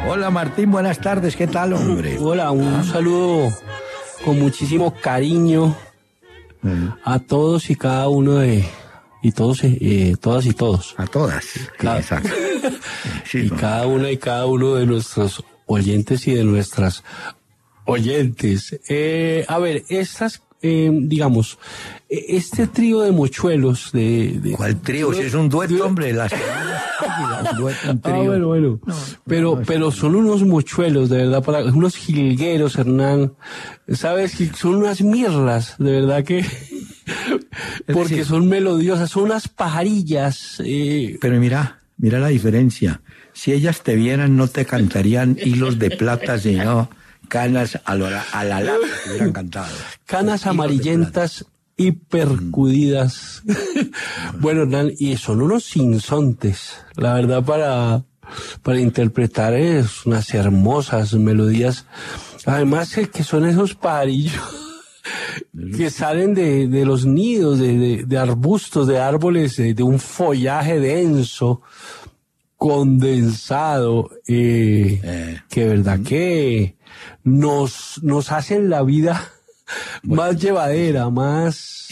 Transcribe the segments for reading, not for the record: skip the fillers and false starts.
Hola Martín, buenas tardes, ¿qué tal, hombre? Hola, un saludo con muchísimo cariño a todos y cada uno y todos, todas y todos. A todas, exacto. Sí, y cada una y cada uno de nuestros oyentes y de nuestras oyentes. A ver, digamos, este trío de mochuelos ¿Cuál trío? Si es un dueto, hombre, un dueto, un trío. Bueno. No, pero son unos mochuelos, de verdad, unos jilgueros, Hernán. ¿Sabes? Son unas mirlas, de verdad que... porque decir, son melodiosas, son unas pajarillas. Pero mira la diferencia. Si ellas te vieran, no te cantarían hilos de plata, sino canas a la lata que hubieran cantado. Canas amarillentas y percudidas. Bueno, Hernán, y son unos sinsontes, la verdad, para interpretar unas hermosas melodías. Además, que son esos pajarillos que salen de los nidos, de arbustos, de árboles, de un follaje denso, condensado, que verdad que nos hacen la vida más llevadera, más...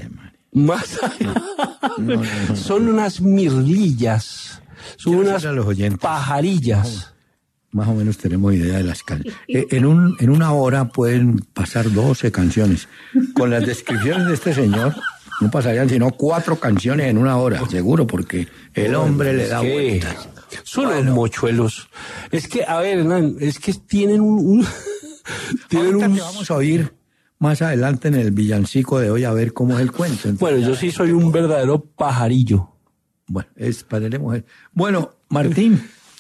Son unas mirlillas, son unas pajarillas. Más o menos tenemos idea de las canciones. En una hora pueden pasar 12 canciones. Con las descripciones de este señor, no pasarían sino 4 canciones en una hora, seguro, porque el hombre le da vueltas. Son los mochuelos. Es que, a ver, Hernán, es que tienen te vamos a oír más adelante en el villancico de hoy a ver cómo es el cuento. Entonces, bueno, yo sí soy un verdadero pajarillo. Bueno, es para la mujer. Bueno, Martín,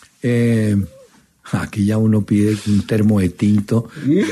aquí ya uno pide un termo de tinto,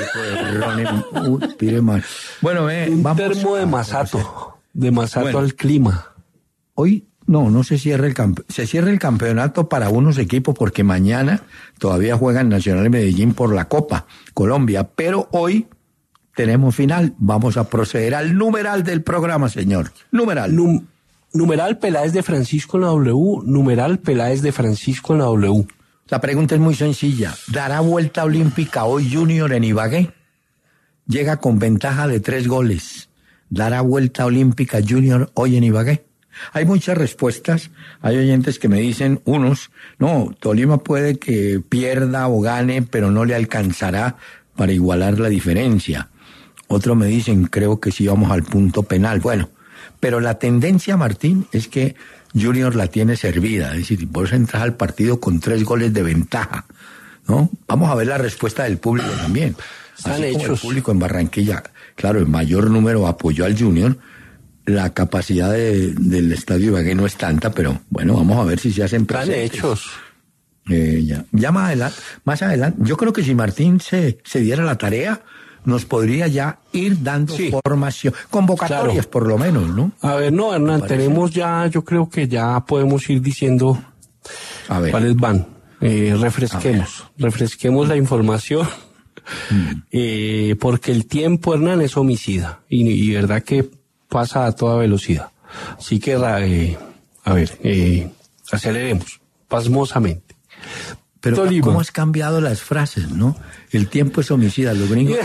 pide más. Bueno, un termo de masato, bueno, al clima. Hoy no se cierra se cierra el campeonato para unos equipos porque mañana todavía juegan Nacional de Medellín por la Copa Colombia, pero hoy tenemos final. Vamos a proceder al numeral del programa, señor. Numeral. Numeral Peláez de Francisco en la W. Numeral Peláez de Francisco en la W. La pregunta es muy sencilla. ¿Dará vuelta olímpica hoy Junior en Ibagué? Llega con ventaja de 3 goles. ¿Dará vuelta olímpica Junior hoy en Ibagué? Hay muchas respuestas. Hay oyentes que me dicen, no, Tolima puede que pierda o gane, pero no le alcanzará para igualar la diferencia. Otros me dicen, creo que sí vamos al punto penal. Bueno, pero la tendencia, Martín, es que Junior la tiene servida. Es decir, por eso entras al partido con 3 goles de ventaja, ¿no? Vamos a ver la respuesta del público también. Así como el público en Barranquilla, claro, el mayor número apoyó al Junior. La capacidad del estadio Ibagué no es tanta, pero bueno, vamos a ver si se hacen presentes. Están hechos. Ya más adelante, yo creo que si Martín se diera la tarea, nos podría ya ir dando formación, convocatorias, claro, por lo menos, ¿no? A ver, no, Hernán, tenemos ya, yo creo que ya podemos ir diciendo cuáles van. Refresquemos la información, porque el tiempo, Hernán, es homicida, y verdad que pasa a toda velocidad. Así que, aceleremos, pasmosamente. Pero Tolima, ¿cómo has cambiado las frases, no? El tiempo es homicida, los gringos...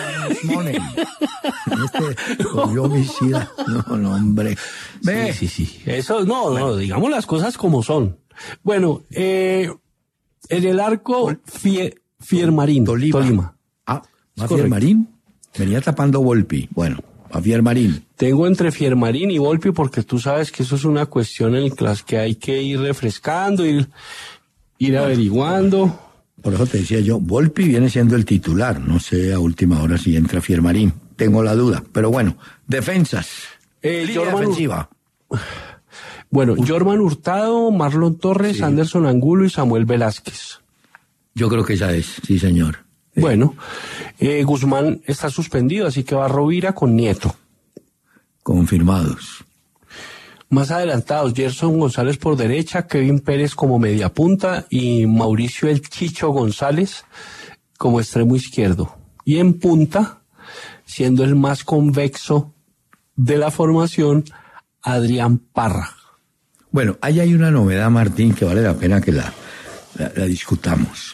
homicida. No, hombre. Sí. Eso, no, digamos las cosas como son. Bueno, en el arco, Fiermarín, Tolima. Fiermarín venía tapando Volpi. Bueno, a Fiermarín. Tengo entre Fiermarín y Volpi porque tú sabes que eso es una cuestión en la que hay que ir refrescando, ir averiguando. Por eso te decía yo, Volpi viene siendo el titular. No sé a última hora si entra Fiermarín. Tengo la duda. Pero bueno, defensas. Defensiva. Bueno, Jorman Hurtado, Marlon Torres, Anderson Angulo y Samuel Velázquez. Yo creo que esa es, sí señor. Bueno, Guzmán está suspendido, así que va Rovira con Nieto. Confirmados. Más adelantados, Gerson González por derecha, Kevin Pérez como mediapunta y Mauricio El Chicho González como extremo izquierdo. Y en punta, siendo el más convexo de la formación, Adrián Parra. Bueno, ahí hay una novedad, Martín, que vale la pena que la discutamos.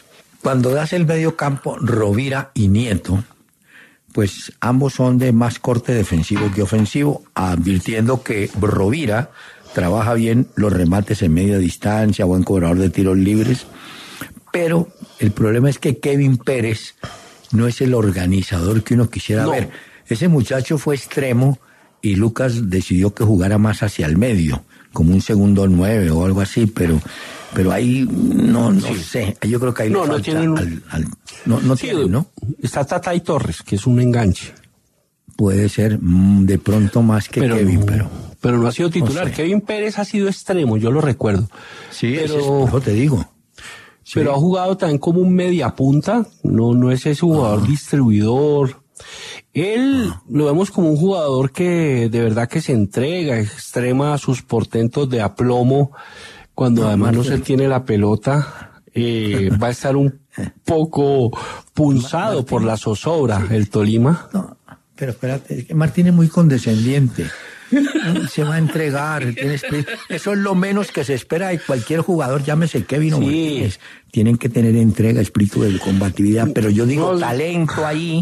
Cuando das el medio campo, Rovira y Nieto, pues ambos son de más corte defensivo que ofensivo, advirtiendo que Rovira trabaja bien los remates en media distancia, buen cobrador de tiros libres, pero el problema es que Kevin Pérez no es el organizador que uno quisiera ver. Ese muchacho fue extremo y Lucas decidió que jugara más hacia el medio, como un segundo 9 o algo así, pero ahí no sé, yo creo que ahí le falta tienen, ¿no? Está Tatay Torres, que es un enganche. Puede ser de pronto más que Kevin, pero no ha sido titular. No sé. Kevin Pérez ha sido extremo, yo lo recuerdo. Sí, eso te digo. Sí. Pero ha jugado también como un mediapunta, no es ese jugador distribuidor. Él lo vemos como un jugador que de verdad que se entrega, extrema sus portentos de aplomo. Cuando además no se tiene la pelota, va a estar un poco punzado por la zozobra, el Tolima. No, pero espérate, es que Martín es muy condescendiente. Se va a entregar, eso es lo menos que se espera de cualquier jugador, llámese Kevin o Martínez. Tienen que tener entrega, espíritu de combatividad, pero yo digo talento ahí,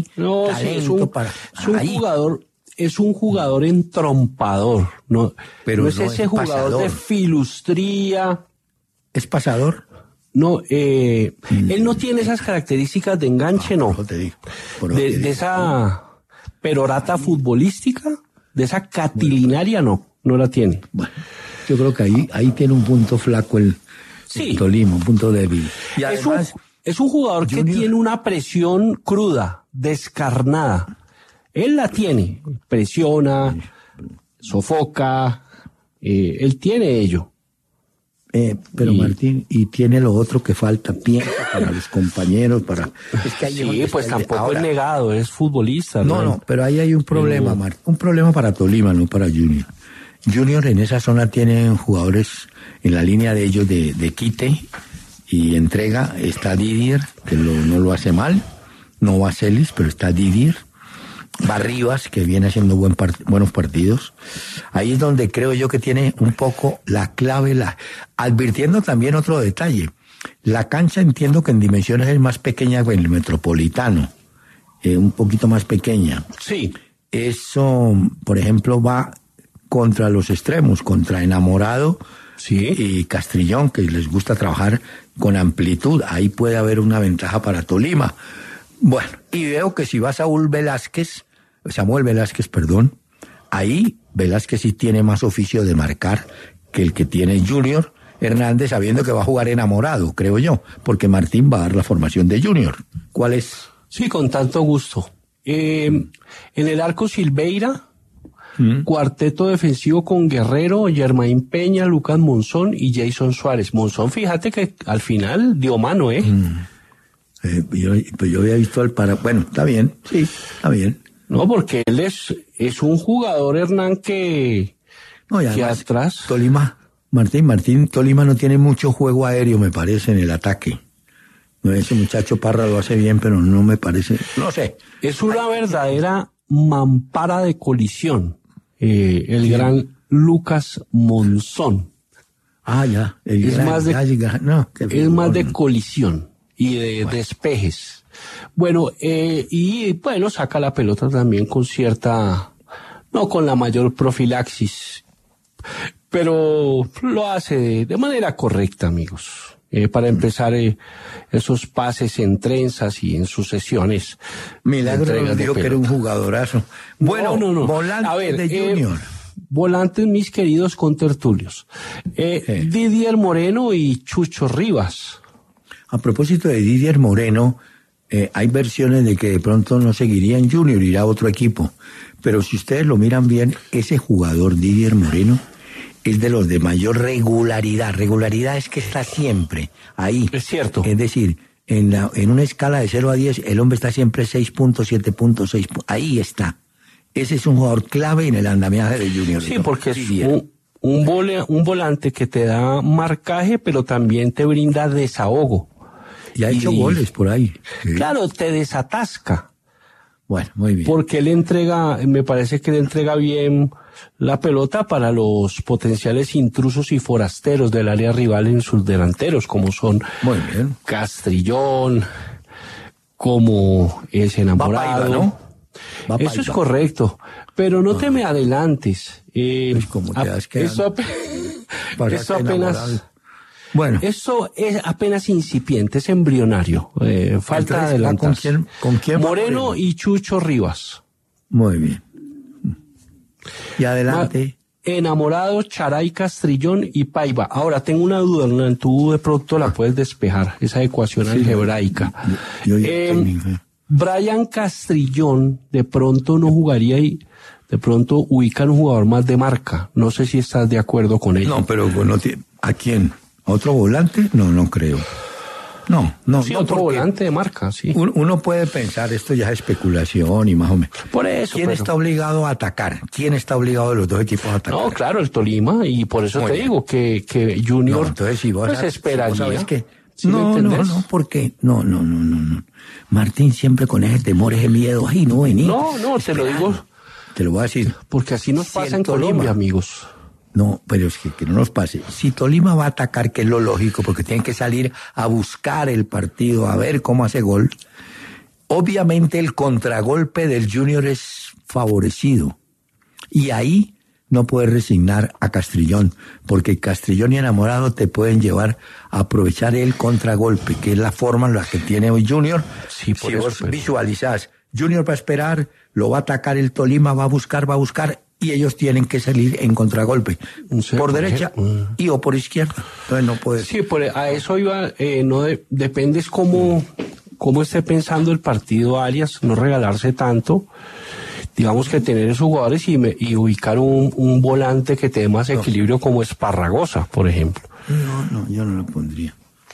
es un jugador entrompador, pero no es ese jugador pasador. De filustría. ¿Es pasador? No, él no tiene esas características de enganche, no. Te digo, de esa perorata futbolística. De esa catilinaria no la tiene. Bueno, yo creo que ahí tiene un punto flaco el Tolima, un punto débil. Y además, es un jugador que tiene una presión cruda, descarnada. Él la tiene, presiona, sofoca, él tiene ello. Pero Martín, y tiene lo otro que falta, piensa para los compañeros, es que pues tampoco es negado, es futbolista. No, pero ahí hay un problema, Martín, un problema para Tolima, no para Junior. Junior en esa zona tiene jugadores en la línea de ellos de quite y entrega, está Didier, que no lo hace mal, no va Celis, pero está Didier. Barribas, que viene haciendo buenos partidos. Ahí es donde creo yo que tiene un poco la clave, advirtiendo también otro detalle. La cancha entiendo que en dimensiones es más pequeña que el Metropolitano, un poquito más pequeña. Sí. Eso, por ejemplo, va contra los extremos, contra Enamorado y Castrillón, que les gusta trabajar con amplitud. Ahí puede haber una ventaja para Tolima. Bueno, y veo que si va Samuel Velázquez, ahí Velázquez sí tiene más oficio de marcar que el que tiene Junior Hernández, sabiendo que va a jugar Enamorado, creo yo, porque Martín va a dar la formación de Junior. ¿Cuál es? Sí, con tanto gusto. En el arco Silveira, cuarteto defensivo con Guerrero, Germain Peña, Lucas Monzón y Jason Suárez. Monzón, fíjate que al final dio mano, Yo había visto bueno, está bien, sí, está bien. No, porque él es un jugador, Hernán, que atrás... Martín, Tolima no tiene mucho juego aéreo, me parece, en el ataque. No, ese muchacho Parra lo hace bien, pero no me parece, no sé. Es una verdadera mampara de colisión, el gran Lucas Monzón. Es más de colisión y de despejes. Bueno, saca la pelota también con no con la mayor profilaxis, pero lo hace de manera correcta, amigos. Para empezar, esos pases en trenzas y en sucesiones. Milagro nos dijo que era un jugadorazo. Bueno, no. Volantes de Junior. Volantes, mis queridos contertulios. Didier Moreno y Chucho Rivas. A propósito de Didier Moreno, hay versiones de que de pronto no seguiría en Junior, irá a otro equipo. Pero si ustedes lo miran bien, ese jugador Didier Moreno es de los de mayor regularidad. Regularidad es que está siempre ahí. Es cierto. Es decir, en una escala de 0 a 10, el hombre está siempre 6 puntos, 7 puntos, 6 puntos. Ahí está. Ese es un jugador clave en el andamiaje de Junior. Sí, porque es un volante que te da marcaje, pero también te brinda desahogo. Y ha hecho goles por ahí. Sí. Claro, te desatasca. Bueno, muy bien. Porque me parece que él entrega bien la pelota para los potenciales intrusos y forasteros del área rival en sus delanteros, como son muy bien. Castrillón, como es Enamorado. ¿No? Eso es correcto, pero no te me adelantes. Pues como eso apenas... Bueno. Eso es apenas incipiente, es embrionario. Falta adelantarse. ¿Con quién? Moreno y Chucho Rivas. Muy bien. Y adelante. Enamorado, Charay, Castrillón y Paiva. Ahora, tengo una duda, Hernán, tú de pronto la puedes despejar, esa ecuación algebraica. Brian Castrillón de pronto no jugaría y de pronto ubican un jugador más de marca. No sé si estás de acuerdo con ello. No, pero bueno, ¿a quién? ¿A otro volante? No creo. No. Sí, otro volante de marca, sí. Uno puede pensar, esto ya es especulación y más o menos. Por eso. ¿Quién está obligado a atacar? ¿Quién está obligado de los dos equipos a atacar? No, claro, el Tolima, y por eso te digo que Junior, no, entonces, si vos esperaría. Si vos sabes que ¿Sí no, porque no. Martín siempre con ese temor, ese miedo, ay, no vení. No, te lo digo. Te lo voy a decir. Porque así nos pasa en Colombia, amigos. No, pero es que no nos pase. Si Tolima va a atacar, que es lo lógico, porque tienen que salir a buscar el partido, a ver cómo hace gol, obviamente el contragolpe del Junior es favorecido. Y ahí no puedes resignar a Castrillón, porque Castrillón y Enamorado te pueden llevar a aprovechar el contragolpe, que es la forma en la que tiene hoy Junior. Sí, por si eso, vos visualizás, Junior va a esperar, lo va a atacar el Tolima, va a buscar, y ellos tienen que salir en contragolpe, por derecha y o por izquierda. Entonces no puede. Sí, a eso iba, depende cómo esté pensando el partido Arias, no regalarse tanto, digamos que tener esos jugadores y ubicar un volante que te dé más equilibrio como Esparragosa, por ejemplo. No, yo no lo pondría.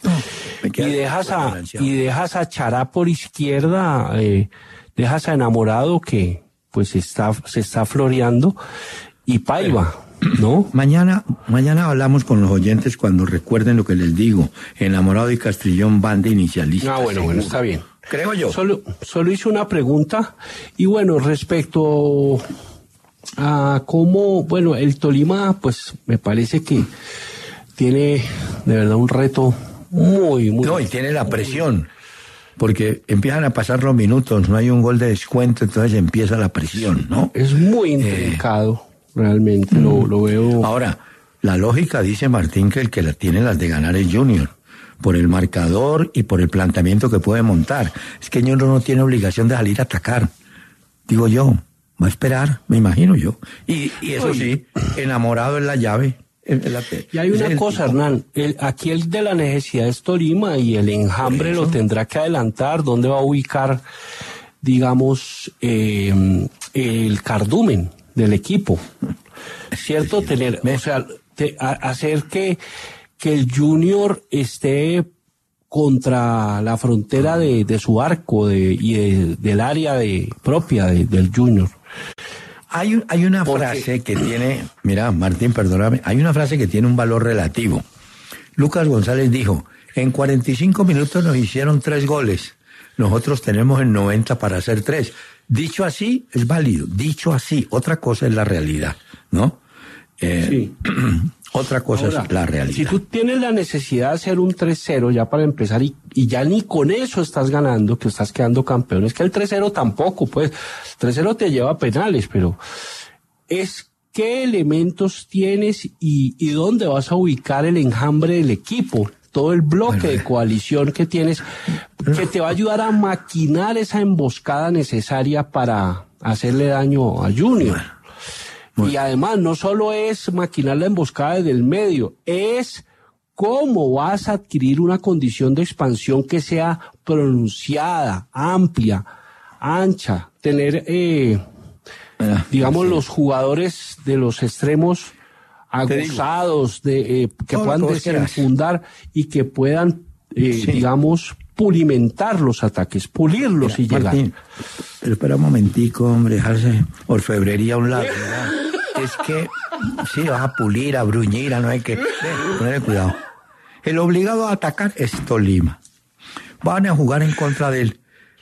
Y dejas a Chará por izquierda, dejas a Enamorado que pues se está floreando, y Paiva, ¿no? Mañana hablamos con los oyentes cuando recuerden lo que les digo. Enamorado y Castrillón van de inicialistas. Bueno, está bien. Creo yo. Solo hice una pregunta, y bueno, respecto a cómo, bueno, el Tolima, pues me parece que tiene de verdad un reto muy... No, y tiene la presión. Porque empiezan a pasar los minutos, no hay un gol de descuento, entonces empieza la presión, ¿no? Es muy intrincado, realmente, lo veo. Ahora, la lógica dice Martín que el que tiene las de ganar es Junior, por el marcador y por el planteamiento que puede montar. Es que Junior no tiene obligación de salir a atacar, digo yo, va a esperar, me imagino yo. Y eso sí, Enamorado es la llave. Y hay una cosa, Hernán, aquí el de la necesidad es Tolima, y el enjambre lo tendrá que adelantar. ¿Dónde va a ubicar, digamos, el cardumen del equipo? ¿Cierto? Hacer que el Junior esté contra la frontera de su arco y del área propia del Junior. Hay una frase que tiene, mira, Martín, perdóname, hay una frase que tiene un valor relativo. Lucas González dijo, en 45 minutos nos hicieron 3 goles, nosotros tenemos en 90 para hacer 3. Dicho así, es válido, dicho así, otra cosa es la realidad, ¿no? Sí. Otra cosa es la realidad. Si tú tienes la necesidad de hacer un 3-0 ya para empezar y ya ni con eso estás ganando, que estás quedando campeón, es que el 3-0 tampoco, pues, 3-0 te lleva a penales, pero es qué elementos tienes y dónde vas a ubicar el enjambre del equipo, todo el bloque de coalición que tienes, que te va a ayudar a maquinar esa emboscada necesaria para hacerle daño a Junior. Y además, no solo es maquinar la emboscada desde el medio, es cómo vas a adquirir una condición de expansión que sea pronunciada, amplia, ancha, tener, digamos, los jugadores de los extremos aguzados, que puedan desenfundar y que puedan, digamos, pulimentar los ataques, pulirlos y llegar. Martín, pero espera un momentico, hombre, dejarse orfebrería a un lado, ¿verdad? Es que sí, vas a pulir, a bruñir, no hay que ponerle cuidado. El obligado a atacar es Tolima. Van a jugar en contra de él.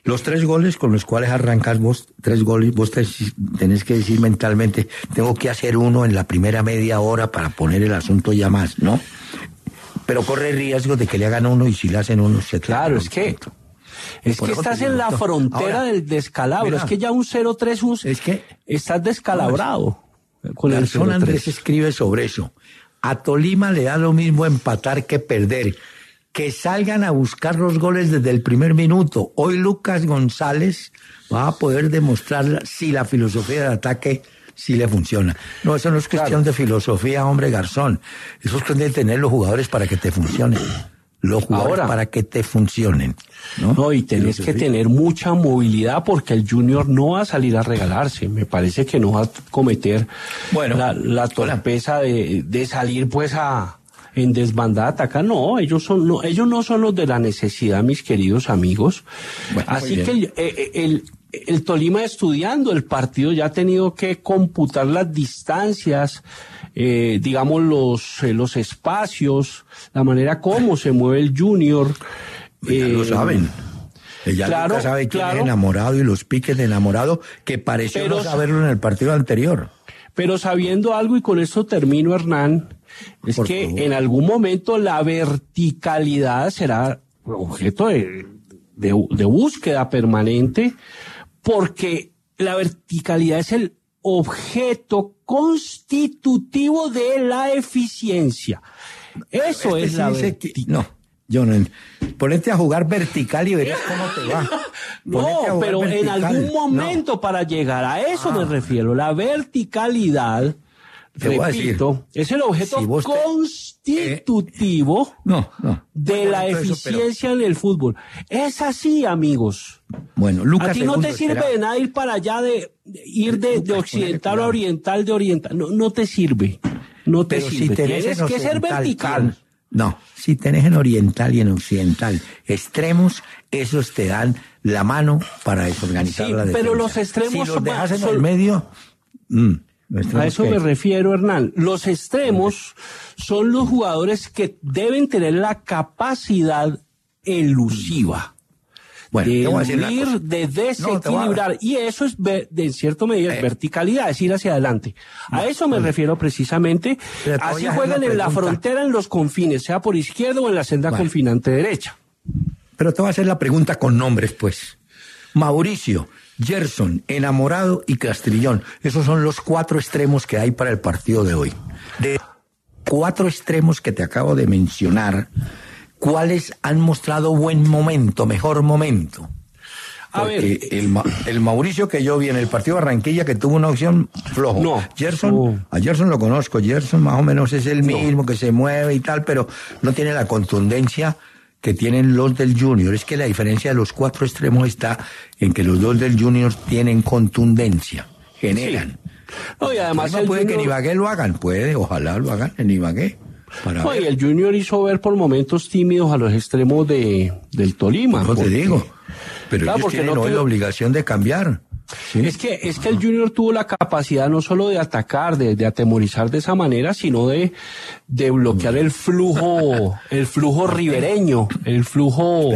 Los 3 goles con los cuales arrancas vos, 3 goles, vos tenés que decir mentalmente, tengo que hacer uno en la primera media hora para poner el asunto ya más, ¿no? Pero corre riesgo de que le hagan uno y si le hacen uno se Claro, es que estás en la frontera del descalabro. Mira, es que ya un 0-3 es que estás descalabrado. Con el Garzón Andrés escribe sobre eso. A Tolima le da lo mismo empatar que perder. Que salgan a buscar los goles desde el primer minuto. Hoy Lucas González va a poder demostrar si la filosofía de ataque sí le funciona. No, eso no es cuestión de filosofía, hombre Garzón. Eso es cuestión de tener los jugadores para que te funcionen. Los jugadores para que te funcionen. No, y tenés que tener mucha movilidad porque el Junior no va a salir a regalarse. Me parece que no va a cometer la torpeza de salir pues en desbandada a atacar. No, ellos no son los de la necesidad, mis queridos amigos. Bueno, así que el Tolima, estudiando el partido, ya ha tenido que computar las distancias, digamos los espacios, la manera como se mueve el Junior. Ya lo saben. Ella nunca sabe quién es enamorado y los piques de enamorado, que pareció no saberlo en el partido anterior. Pero sabiendo algo, y con esto termino, Hernán, es por que favor, en algún momento la verticalidad será objeto de búsqueda permanente, porque la verticalidad es el objeto constitutivo de la eficiencia. Eso es la verticalidad. No, yo no. Ponete a jugar vertical y verás cómo te va. No, pero vertical, en algún momento para llegar a eso me refiero. La verticalidad, repito, es el objeto constitutivo de la eficiencia en el fútbol. Es así, amigos. Bueno, Lucas, a ti no te sirve de nada ir para allá, ir de occidental a oriental, de oriental. No te sirve. No te sirve. Si tienes que ser vertical. No, si tenés en oriental y en occidental extremos, esos te dan la mano para desorganizar la defensa. Pero los extremos si los dejas en el medio... A eso me refiero, Hernán. Los extremos son los jugadores que deben tener la capacidad elusiva. Bueno, de eludir, de desequilibrar, y eso es, en cierta medida, es verticalidad, es ir hacia adelante. A eso me refiero precisamente. Así juegan en la frontera, en los confines, sea por izquierda o en la senda confinante derecha. Pero te voy a hacer la pregunta con nombres, pues. Mauricio, Gerson, Enamorado y Castrillón. Esos son los 4 extremos que hay para el partido de hoy. De 4 extremos que te acabo de mencionar, ¿cuáles han mostrado buen momento, mejor momento? Porque el Mauricio que yo vi en el partido de Barranquilla, que tuvo una opción flojo. No. Gerson, a Gerson lo conozco. Gerson más o menos es el mismo, que se mueve y tal, pero no tiene la contundencia que tienen los del Junior. Es que la diferencia de los 4 extremos está en que los 2 del Junior tienen contundencia, generan. Sí. No, y además no puede que en Ibagué lo hagan, ojalá lo hagan en Ibagué. No, y el Junior hizo ver por momentos tímidos a los extremos del Tolima. No te digo, pero ellos tienen hoy la obligación de cambiar. ¿Sí? Es que el Junior tuvo la capacidad no solo de atacar, de atemorizar de esa manera, sino de bloquear el flujo ribereño, el flujo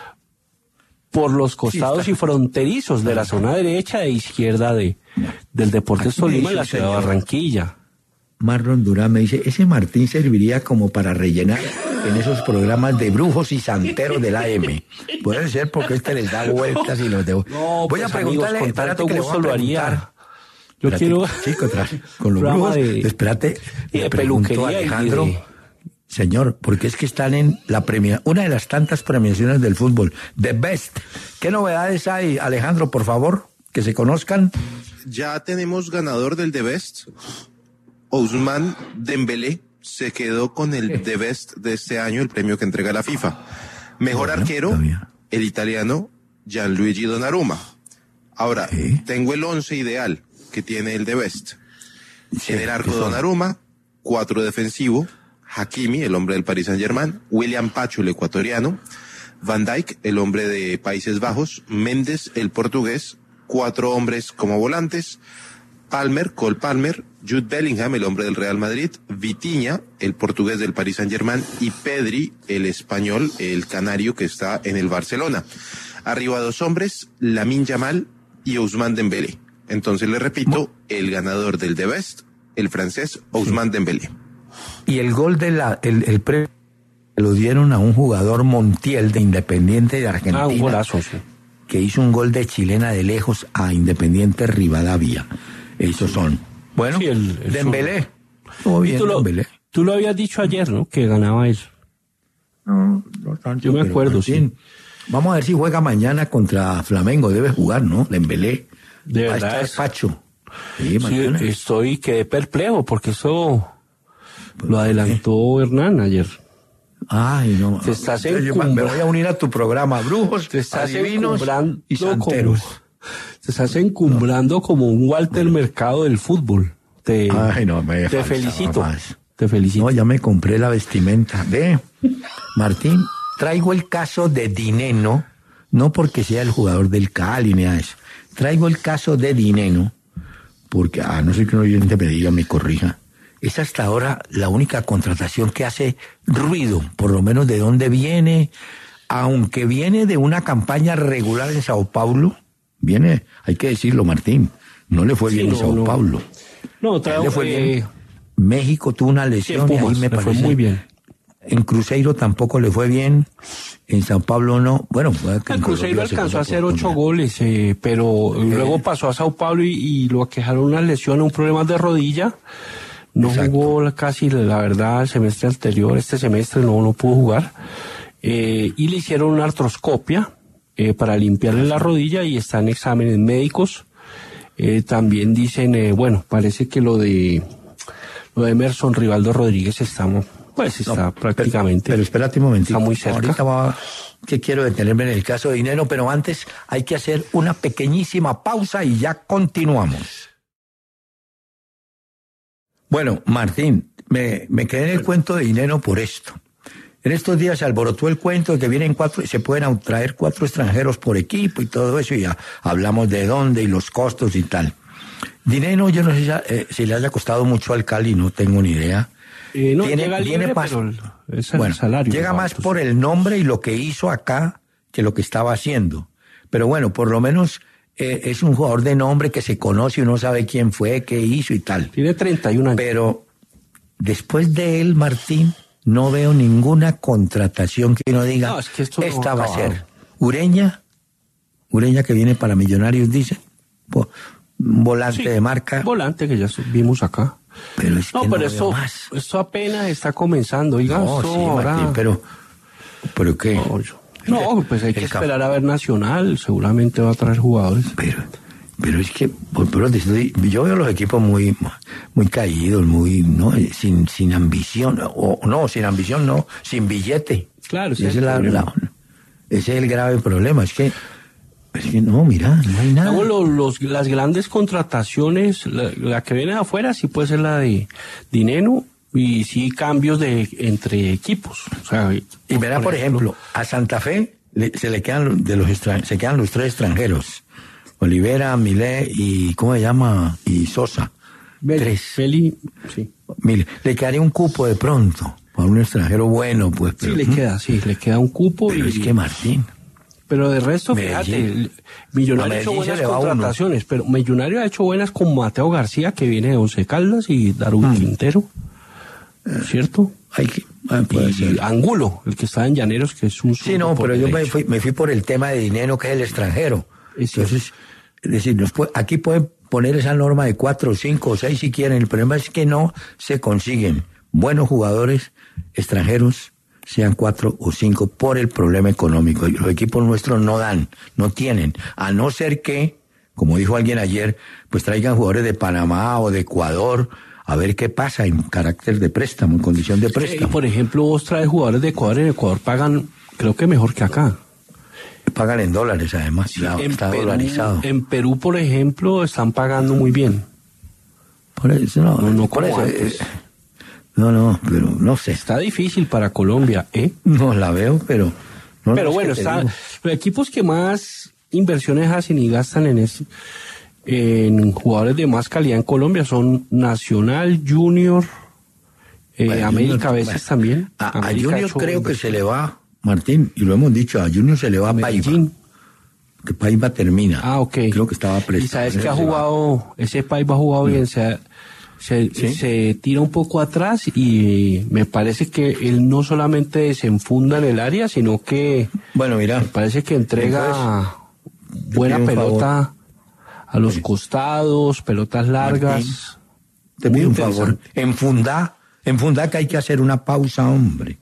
por los costados y fronterizos de la zona derecha e izquierda del Deportes Tolima en la ciudad de Barranquilla. Marlon Durán me dice, ese Martín serviría como para rellenar en esos programas de brujos y santeros del AM. Puede ser porque les da vueltas y los de... No, voy a preguntarle, con tanto gusto lo haría. Yo quiero... Sí, con los brujos, espérate. De peluquería, Alejandro, señor, porque es que están en una de las tantas premiaciones del fútbol, The Best. ¿Qué novedades hay, Alejandro, por favor, que se conozcan? Ya tenemos ganador del The Best. Ousmane Dembélé se quedó con el The Best de este año, el premio que entrega la FIFA. Mejor arquero, el italiano Gianluigi Donnarumma. Ahora, tengo el 11 ideal que tiene el The Best. En el arco Donnarumma, 4 defensivo, Hakimi, el hombre del Paris Saint-Germain, William Pacho, el ecuatoriano, Van Dijk, el hombre de Países Bajos, Méndez, el portugués, 4 hombres como volantes, Cole Palmer, Jude Bellingham, el hombre del Real Madrid, Vitinha, el portugués del Paris Saint-Germain, y Pedri, el español, el canario que está en el Barcelona. Arriba 2 hombres, Lamine Yamal y Ousmane Dembélé. Entonces le repito, el ganador del The Best, el francés Ousmane Dembélé. Y el gol de el premio lo dieron a un jugador Montiel de Independiente de Argentina. Un golazo, sí. Que hizo un gol de chilena de lejos a Independiente Rivadavia. Esos son. Bueno, sí, Dembélé. Todo bien, Dembélé. Tú lo habías dicho ayer, ¿no? Que ganaba él. No tanto. Yo me acuerdo, sí. Vamos a ver si juega mañana contra Flamengo. Debe jugar, ¿no? Dembélé. De verdad. Va a estar Pacho. Sí, quedé perplejo porque eso lo adelantó Hernán ayer. Ay, no. Te estás me voy a unir a tu programa, brujos, te estás adivinos y santeros. Te estás encumbrando como un Walter Mercado del fútbol. Te felicito. Te felicito. No, ya me compré la vestimenta. Ve, Martín, traigo el caso de Dineno, no porque sea el jugador del Cali ni nada de eso. Traigo el caso de Dineno, porque, no sé que un oyente me diga, me corrija. Es hasta ahora la única contratación que hace ruido, por lo menos de dónde viene, aunque viene de una campaña regular en Sao Paulo, viene, hay que decirlo, Martín, no le fue bien en Sao Paulo. No, le fue bien. México tuvo una lesión Pumas, y ahí me parece fue muy bien. En Cruzeiro tampoco le fue bien, en Sao Paulo no. Bueno, el Cruzeiro alcanzó a hacer 8 goles, pero luego pasó a Sao Paulo y lo aquejaron una lesión, un problema de rodilla. No Exacto. Jugó casi, la verdad, el semestre anterior, este semestre no pudo jugar. Y le hicieron una artroscopia para limpiarle la rodilla y está en exámenes médicos. También dicen, parece que lo de Emerson Rivaldo Rodríguez está prácticamente. Pero espérate un momentito. Está muy cerca. Que quiero detenerme en el caso de Dineno, pero antes hay que hacer una pequeñísima pausa y ya continuamos. Bueno, Martín, me quedé en el cuento de Dineno por esto. En estos días se alborotó el cuento de que vienen 4, se pueden traer 4 extranjeros por equipo y todo eso, y ya hablamos de dónde y los costos y tal. Dineno, yo no sé si le haya costado mucho al Cali, no tengo ni idea. Llega salario. Llega más por el nombre y lo que hizo acá que lo que estaba haciendo. Pero bueno, por lo menos es un jugador de nombre que se conoce y uno sabe quién fue, qué hizo y tal. Tiene 31 años. Pero después de él, Martín, no veo ninguna contratación que uno diga, esta va a ser. Ureña que viene para Millonarios, dice. Un volante de marca. Volante que ya vimos acá. Pero es que pero esto apenas está comenzando, oiga. Martín, pero ¿qué? Pues hay que esperar a ver Nacional, seguramente va a traer jugadores. Pero es que, yo veo los equipos muy caídos, sin ambición, sin billete. Claro, ese es el grave problema, es que no, mira, no hay nada. Las grandes contrataciones, la que viene de afuera sí puede ser la de Dineno y sí cambios entre equipos. O sea, y verá, por ejemplo, a Santa Fe se quedan los 3 extranjeros. Olivera, Milé y ¿cómo se llama? Y Sosa. 3. Sí. Mire, le quedaría un cupo de pronto para un extranjero bueno, pues. Pero, le queda un cupo. Pero es que Martín. Pero de resto, fíjate, Millonario ha hecho buenas contrataciones, pero Millonario ha hecho buenas con Mateo García, que viene de Once Caldas, y Darwin Quintero, ¿cierto? Y Angulo, el que está en Llaneros, que es un... Sí, no, pero yo me fui por el tema de Dineno, que es el extranjero. Entonces, es decir, aquí pueden poner esa norma de 4, 5 o 6 si quieren. El problema es que no se consiguen buenos jugadores extranjeros, sean 4 o 5, por el problema económico. Y los equipos nuestros no tienen, a no ser que, como dijo alguien ayer, pues traigan jugadores de Panamá o de Ecuador, a ver qué pasa en carácter de préstamo, en condición de préstamo. Por ejemplo, vos traes jugadores de Ecuador, en Ecuador pagan, creo que mejor que acá. Pagan en dólares, además, está dolarizado. En Perú, por ejemplo, están pagando muy bien. Por eso, pero no sé. Está difícil para Colombia, ¿eh? No la veo, pero... pero bueno, los equipos que más inversiones hacen y gastan en jugadores de más calidad en Colombia son Nacional, Junior, América a veces también. A Junior creo que se le va, Martín, y lo hemos dicho, a Junior se le va Medellín. que Paiva termina. Ah, ok. Creo que estaba preso. Y sabes que ha jugado, ese Paiva ha jugado bien, se tira un poco atrás y me parece que él no solamente desenfunda en el área, sino que bueno, mira, me parece que entrega buena pelota a los costados, pelotas largas. Martín, te pido un favor, en Fundá que hay que hacer una pausa, hombre.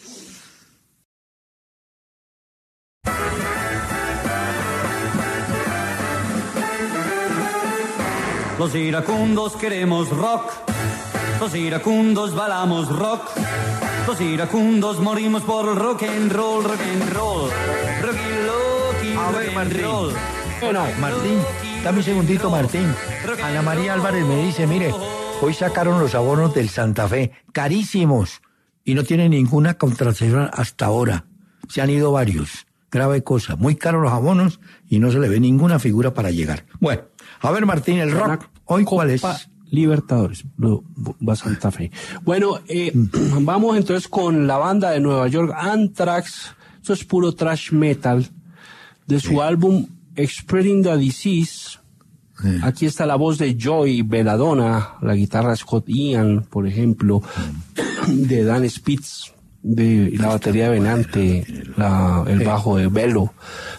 Los iracundos queremos rock, los iracundos bailamos rock, los iracundos morimos por el rock and roll, rock and roll, rocky, a ver, Martín. roll. Bueno, Martín, dame un segundito, Martín. Ana María Álvarez me dice, mire, hoy sacaron los abonos del Santa Fe, carísimos, y no tienen ninguna contratación hasta ahora. Se han ido varios. Grave cosa, muy caros los abonos y no se le ve ninguna figura para llegar. Bueno, a ver, Martín, el rock, ¿hoy cuál es? Libertadores, va Santa Fe. Bueno, vamos entonces con la banda de Nueva York, Anthrax. Eso es puro thrash metal. De su álbum Spreading the Disease. Aquí está la voz de Joey Belladonna, la guitarra Scott Ian, por ejemplo, de Dan Spitz, de la batería de Venante, el bajo de Velo.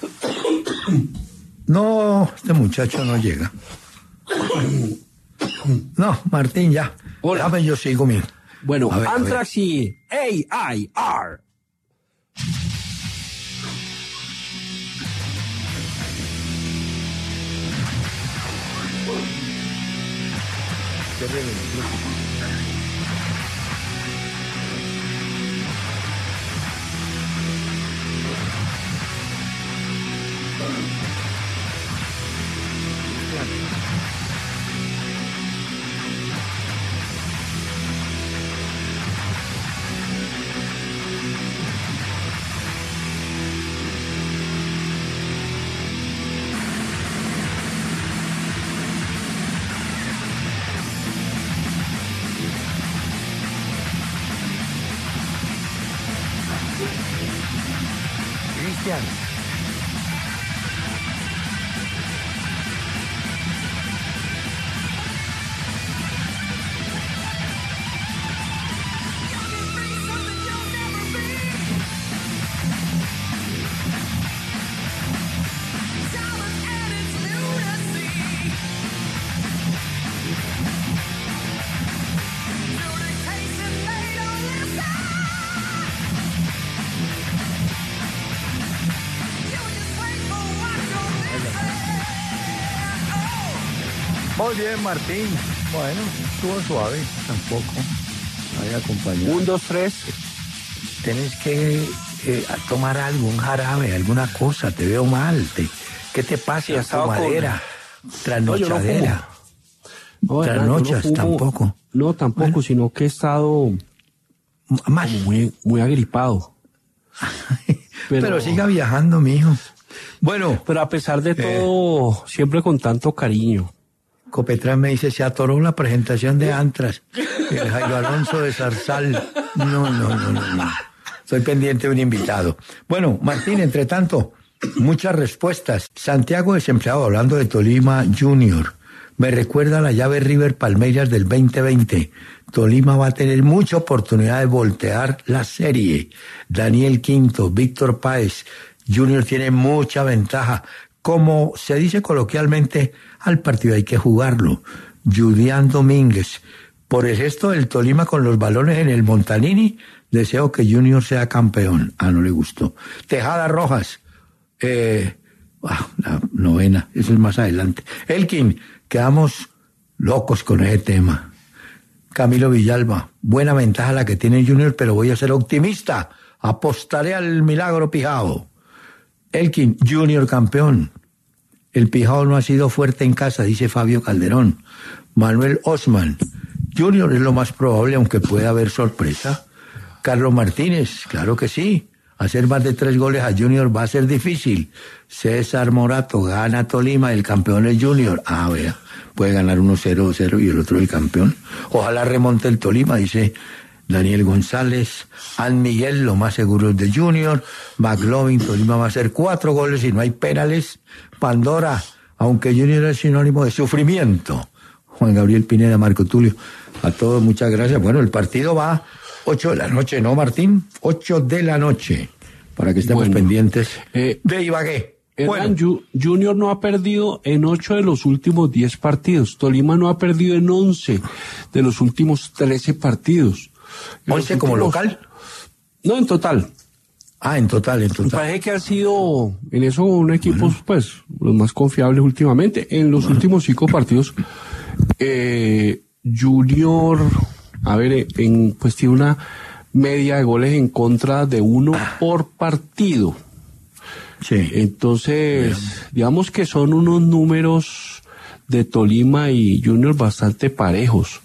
No, este muchacho no llega. No, Martín, ya. Hola. Dame, yo sigo mi. Bueno, a ver, Anthrax y AIR. Cristian. Muy bien, Martín. Bueno, estuvo suave, tampoco. Hay acompañado. 1, 2, 3. Tienes que tomar algo, un jarabe, alguna cosa. Te veo mal. ¿Qué te pasa? Tomadera, trasnochadera. Trasnochas, tampoco. No, tampoco, bueno, sino que he estado mal. Muy agripado. Pero siga viajando, mijo. Bueno. Pero a pesar de todo, siempre con tanto cariño. Copetrán me dice, se atoró la presentación de Anthrax. El Jairo Alonso de Zarzal. No. Estoy pendiente de un invitado. Bueno, Martín, entre tanto, muchas respuestas. Santiago Desempleado, hablando de Tolima Junior. Me recuerda la llave River Palmeiras del 2020. Tolima va a tener mucha oportunidad de voltear la serie. Daniel Quinto, Víctor Páez. Junior tiene mucha ventaja. Como se dice coloquialmente, al partido hay que jugarlo. Julián Domínguez. Por el gesto del Tolima con los balones en el Montanini, deseo que Junior sea campeón. No le gustó. Tejada Rojas. La novena, eso es más adelante. Elkin, quedamos locos con ese tema. Camilo Villalba, buena ventaja la que tiene Junior, pero voy a ser optimista. Apostaré al milagro Pijao. Elkin, Junior campeón. El Pijao no ha sido fuerte en casa, dice Fabio Calderón. Manuel Osman, Junior es lo más probable, aunque pueda haber sorpresa. Carlos Martínez, claro que sí. Hacer más de 3 goles a Junior va a ser difícil. César Morato, gana Tolima, el campeón es Junior. Vea, puede ganar 1-0 y el otro el campeón. Ojalá remonte el Tolima, dice Daniel González, An Miguel, lo más seguro es de Junior, McLovin, Tolima va a hacer 4 goles y no hay penales. Pandora, aunque Junior es sinónimo de sufrimiento. Juan Gabriel Pineda, Marco Tulio, a todos muchas gracias. Bueno, el partido va 8 de la noche, ¿no, Martín? 8 de la noche, para que estemos pendientes de Ibagué. Hernán, Junior no ha perdido en 8 de los últimos 10 partidos. Tolima no ha perdido en 11 de los últimos 13 partidos. ¿11 como local? No, en total. Ah, en total. Me parece que ha sido en eso un equipo, pues, los más confiables últimamente. En los últimos 5 partidos, Junior, pues tiene una media de goles en contra de 1 por partido. Sí. Entonces, digamos que son unos números de Tolima y Junior bastante parejos.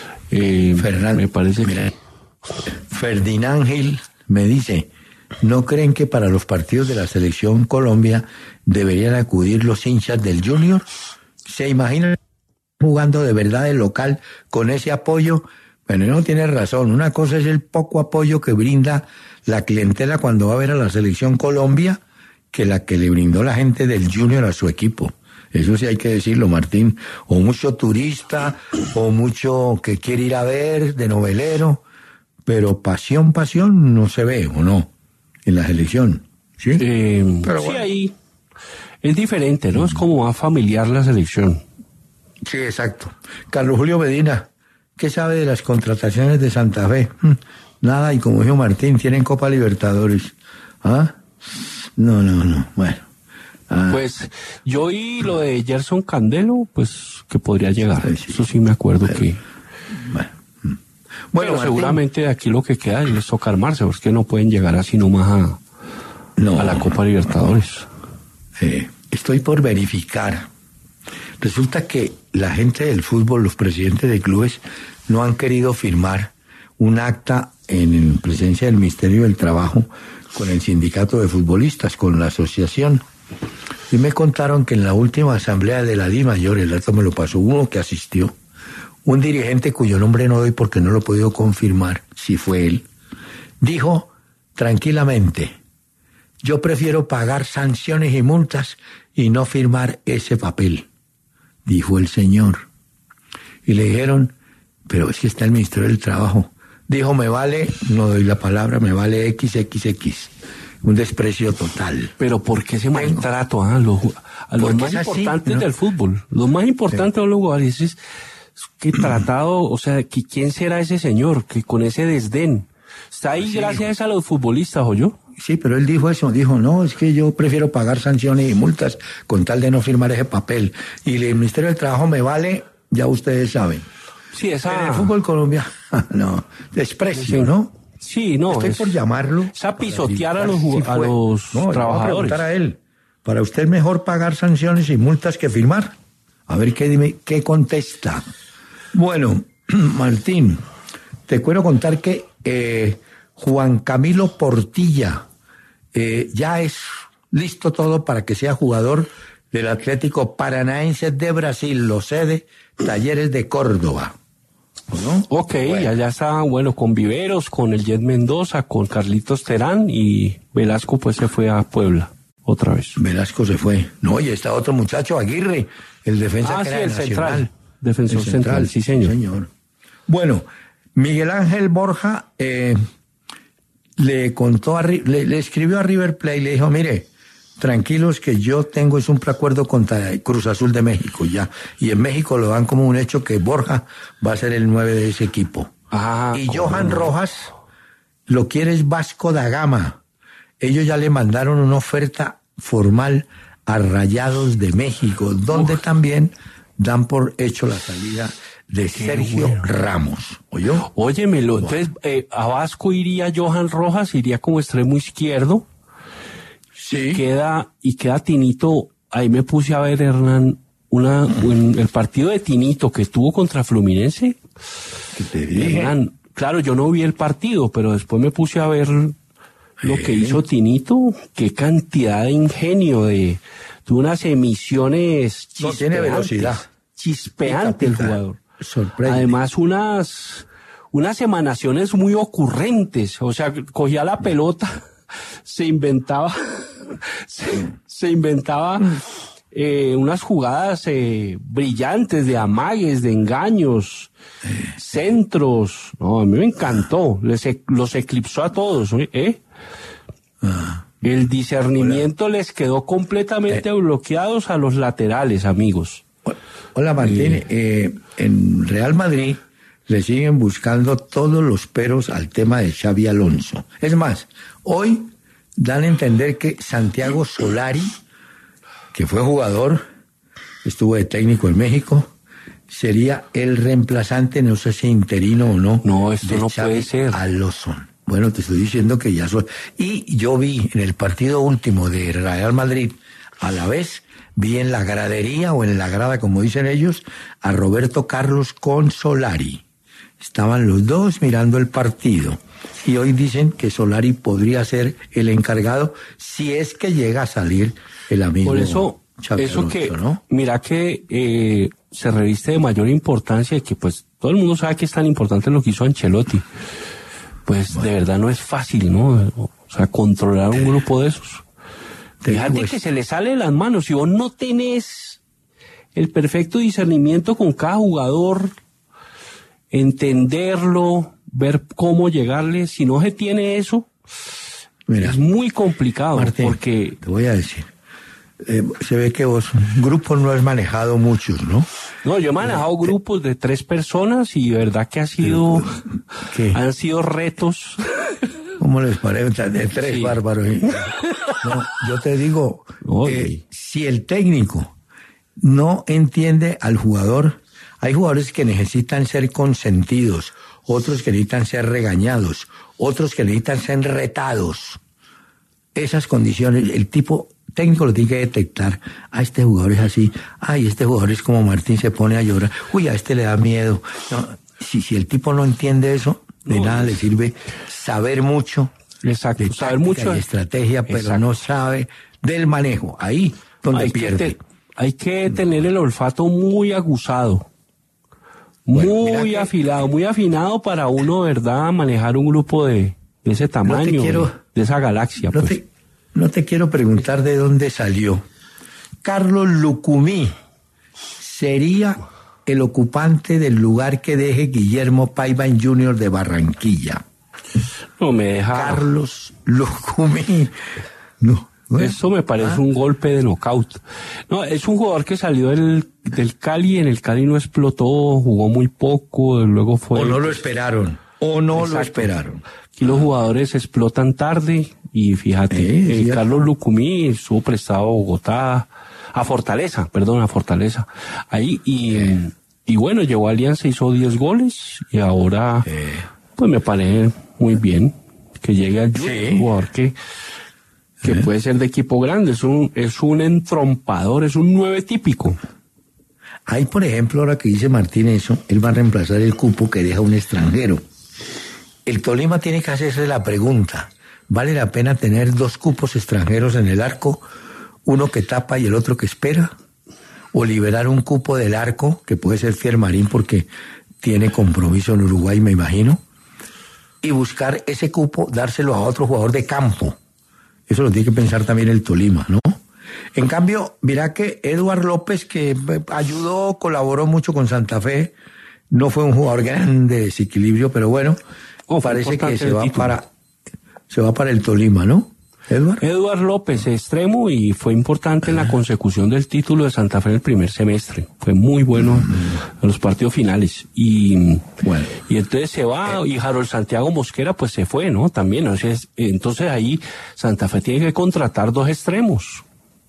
Me parece que... Ferdinand Gil me dice, ¿no creen que para los partidos de la selección Colombia deberían acudir los hinchas del Junior? ¿Se imaginan jugando de verdad el local con ese apoyo? Bueno, no tiene razón. Una cosa es el poco apoyo que brinda la clientela cuando va a ver a la selección Colombia que la que le brindó la gente del Junior a su equipo. Eso sí hay que decirlo, Martín. O mucho turista, o mucho que quiere ir a ver de novelero, pero pasión no se ve, ¿o no? En la selección, ¿sí? Pero sí, ahí es diferente, ¿no? Es como más familiar la selección. Sí, exacto. Carlos Julio Medina, ¿qué sabe de las contrataciones de Santa Fe? Nada, y como dijo Martín, tienen Copa Libertadores. ¿Ah? No, bueno. Pues yo oí lo de Gerson Candelo, pues que podría llegar. Sí. Eso sí me acuerdo que... Bueno, Martín, seguramente de aquí lo que queda es les toca armarse, porque no pueden llegar así nomás a la Copa Libertadores. Estoy por verificar. Resulta que la gente del fútbol, los presidentes de clubes, no han querido firmar un acta en presencia del Ministerio del Trabajo con el sindicato de futbolistas, con la asociación. Y me contaron que en la última asamblea de la DIMAYOR, el dato me lo pasó uno que asistió, un dirigente cuyo nombre no doy porque no lo he podido confirmar si fue él, dijo tranquilamente, yo prefiero pagar sanciones y multas y no firmar ese papel, dijo el señor. Y le dijeron, pero es que está el Ministerio del Trabajo. Dijo, me vale, no doy la palabra, me vale XXX. Un desprecio total. Pero ¿por qué ese maltrato a los más importantes del fútbol? Los más importantes de los jugadores. ¿Qué tratado? O sea, ¿quién será ese señor que con ese desdén está ahí gracias a los futbolistas, o yo? Sí, pero él dijo eso, dijo, no, es que yo prefiero pagar sanciones y multas con tal de no firmar ese papel. Y el Ministerio del Trabajo me vale, ya ustedes saben. Sí, esa... En el fútbol colombiano, no, desprecio, ¿no? Sí, no. Estoy por llamarlo. Es a pisotear a los trabajadores. Voy a preguntar a él. ¿Para usted es mejor pagar sanciones y multas que firmar? A ver qué contesta. Bueno, Martín, te quiero contar que Juan Camilo Portilla ya es listo todo para que sea jugador del Atlético Paranaense de Brasil, lo cede Talleres de Córdoba. ¿No? Ok, bueno. Allá está, bueno, con Viveros, con el Jet Mendoza, con Carlitos Terán, y Velasco pues se fue a Puebla otra vez. Velasco se fue. No, y está otro muchacho, Aguirre, el defensa que era el Nacional. Central. Defensor central, sí señor. Bueno, Miguel Ángel Borja le contó, le escribió a River Plate, le dijo, mire, tranquilos que yo tengo es un preacuerdo contra Cruz Azul de México ya. Y en México lo dan como un hecho que Borja va a ser el 9 de ese equipo. Y Johan Rojas lo quiere es Vasco da Gama. Ellos ya le mandaron una oferta formal a Rayados de México, donde también dan por hecho la salida de Sergio Ramos. ¿Oyó? Óyemelo, entonces a Vasco iría Johan Rojas, iría como extremo izquierdo. Sí. Y queda Tinito. Ahí me puse a ver, Hernán, el partido de Tinito que tuvo contra Fluminense. ¿Qué te dije? Hernán, claro, yo no vi el partido, pero después me puse a ver lo que hizo Tinito. Qué cantidad de ingenio, de unas emisiones chispeantes. No tiene velocidad. Chispeante el jugador. Sorprende. Además, unas emanaciones muy ocurrentes, o sea, cogía la pelota, se inventaba unas jugadas brillantes de amagues, de engaños, centros. No, a mí me encantó, los eclipsó a todos, El discernimiento les quedó completamente bloqueados a los laterales, amigos. Hola Martín, en Real Madrid le siguen buscando todos los peros al tema de Xabi Alonso. Es más, hoy dan a entender que Santiago Solari, que fue jugador, estuvo de técnico en México, sería el reemplazante, no sé si interino o no. No, esto de no Xabi puede ser. Alonso. Bueno, te estoy diciendo que ya son. Y yo vi en el partido último de Real Madrid, a la vez, vi en la gradería o en la grada, como dicen ellos, a Roberto Carlos con Solari. Estaban los dos mirando el partido. Y hoy dicen que Solari podría ser el encargado si es que llega a salir el amigo. Por eso, Xabi Alonso, que, ¿no? mira que se reviste de mayor importancia y que pues todo el mundo sabe que es tan importante lo que hizo Ancelotti. Pues bueno, de verdad no es fácil, ¿no? O sea, controlar un grupo de esos. Fíjate que se le sale de las manos. Si vos no tenés el perfecto discernimiento con cada jugador, entenderlo, ver cómo llegarle, si no se tiene eso, mira, es muy complicado. Martín, porque te voy a decir, se ve que vos grupos no has manejado muchos, ¿no? No, yo he manejado grupos de 3 personas y de verdad que han sido retos. ¿Cómo les parece? De 3 sí. Bárbaros. No, yo te digo, si el técnico no entiende al jugador, hay jugadores que necesitan ser consentidos, otros que necesitan ser regañados, otros que necesitan ser retados. Esas condiciones, el tipo técnico lo tiene que detectar. Este jugador es así. Este jugador es como Martín, se pone a llorar. A este le da miedo. No, si el tipo no entiende eso, de nada le sirve saber mucho. Exacto, de saber mucho de estrategia, pero no sabe del manejo. Ahí donde pierde. Hay que tener el olfato muy aguzado, muy afilado, muy afinado para uno, ¿verdad?, manejar un grupo de ese tamaño, de esa galaxia. No te quiero preguntar de dónde salió. Carlos Lucumí sería el ocupante del lugar que deje Guillermo Paiva Jr. de Barranquilla. No me deja. Carlos Lucumí. No. Bueno, eso me parece un golpe de knockout. No, es un jugador que salió del Cali, en el Cali no explotó, jugó muy poco, luego fue. O no lo esperaron. Lo esperaron. Aquí los jugadores explotan tarde y fíjate, Carlos Lucumí estuvo prestado a Bogotá, a Fortaleza. Ahí y bueno, llegó a Alianza, hizo 10 goles y ahora pues me parece muy bien que llegue al jugador que puede ser de equipo grande, es un entrompador, es un 9 típico. Hay, por ejemplo, ahora que dice Martín eso, él va a reemplazar el cupo que deja un extranjero. El Tolima tiene que hacerse la pregunta, ¿vale la pena tener 2 cupos extranjeros en el arco, uno que tapa y el otro que espera? ¿O liberar un cupo del arco, que puede ser Fiermarín porque tiene compromiso en Uruguay, me imagino, y buscar ese cupo, dárselo a otro jugador de campo? Eso lo tiene que pensar también el Tolima, ¿no? En cambio, mira que Eduard López, que ayudó, colaboró mucho con Santa Fe, no fue un jugador grande de desequilibrio, pero bueno, parece que se va para el Tolima, ¿no? Eduard López, extremo, y fue importante en la consecución del título de Santa Fe en el primer semestre. Fue muy bueno en los partidos finales. Y entonces se va, y Harold Santiago Mosquera pues se fue, ¿no? También, entonces ahí Santa Fe tiene que contratar 2 extremos.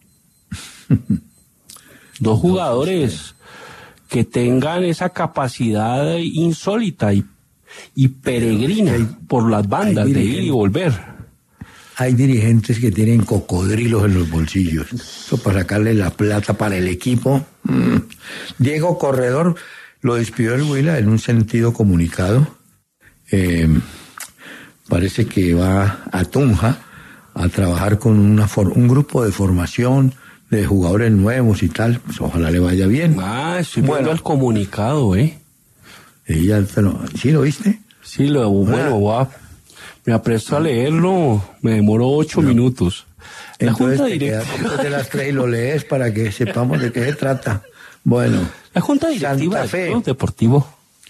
2 jugadores que tengan esa capacidad insólita y peregrina por las bandas de ir y volver. Hay dirigentes que tienen cocodrilos en los bolsillos. Eso para sacarle la plata para el equipo. Diego Corredor lo despidió el Huila en un sentido comunicado. Parece que va a Tunja a trabajar con un grupo de formación de jugadores nuevos y tal. Pues ojalá le vaya bien. Estoy viendo el comunicado, ¿Sí lo viste? Sí, me apresto a leerlo, me demoró 8 minutos. La Junta Directiva. Después de las 3 y lo lees para que sepamos de qué se trata. Bueno. La Junta Directiva del Deportivo.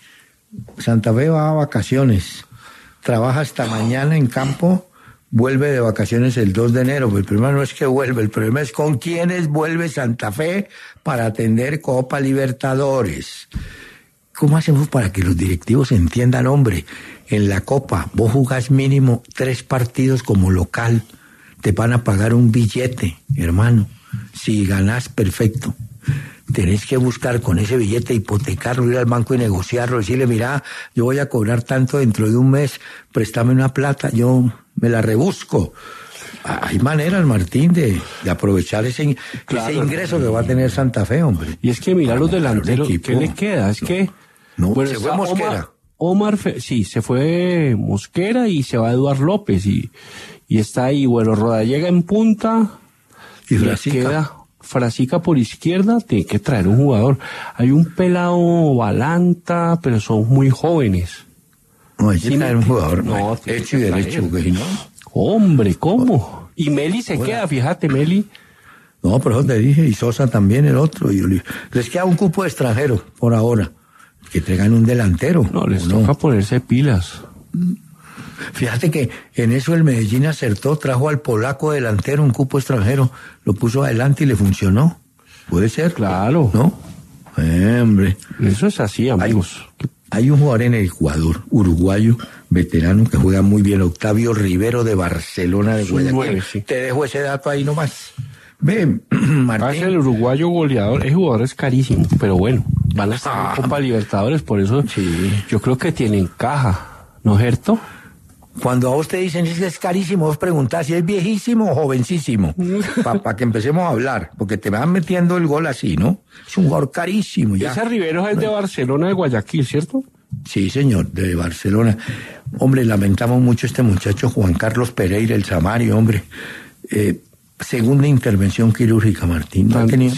Santa Fe va a vacaciones. Trabaja hasta mañana en campo. Vuelve de vacaciones el 2 de enero. El problema no es que vuelve, el problema es con quiénes vuelve Santa Fe para atender Copa Libertadores. ¿Cómo hacemos para que los directivos entiendan, hombre? En la Copa vos jugás mínimo 3 partidos como local. Te van a pagar un billete, hermano. Si ganás, perfecto. Tenés que buscar con ese billete, hipotecarlo, ir al banco y negociarlo, decirle, mira, yo voy a cobrar tanto dentro de un mes, préstame una plata, yo me la rebusco. Hay maneras, Martín, de aprovechar ese ingreso que va a tener Santa Fe, hombre. Y es que mira los delanteros, ¿qué le queda? Es que... No, bueno, se fue Mosquera. Sí, se fue Mosquera y se va Eduardo López y está ahí, bueno, Rodallega en punta y queda Frasica por izquierda, tiene que traer un jugador. Hay un pelado Balanta, pero son muy jóvenes. No, hay que traer un jugador, hecho y derecho, ¿no? Hombre, ¿cómo? Y Meli se queda, fíjate, Meli. No, pero eso te dije, y Sosa también, el otro. Les queda un cupo de extranjero, por ahora. Que traigan un delantero. No, les toca ponerse pilas. Fíjate que en eso el Medellín acertó, trajo al polaco delantero, un cupo extranjero, lo puso adelante y le funcionó. Puede ser. Claro. ¿No? Hombre. Eso es así, amigos. Hay un jugador en el Ecuador, uruguayo, veterano, que juega muy bien, Octavio Rivero de Barcelona de Guayaquil. Sí. Te dejo ese dato ahí nomás. Ven, Martín. Va a ser el uruguayo goleador. El jugador es carísimo, pero bueno, van a estar en Copa Libertadores, por eso sí. Yo creo que tienen caja, ¿no es cierto? Cuando a vos te dicen que es carísimo, vos preguntás si es viejísimo o jovencísimo, para que empecemos a hablar, porque te van metiendo el gol así, ¿no? Es un jugador carísimo. Ya. Ese Rivero es de Barcelona de Guayaquil, ¿cierto? Sí, señor, de Barcelona. Hombre, lamentamos mucho este muchacho Juan Carlos Pereira, el Samario, hombre. Segunda intervención quirúrgica, Martín. No ha tenido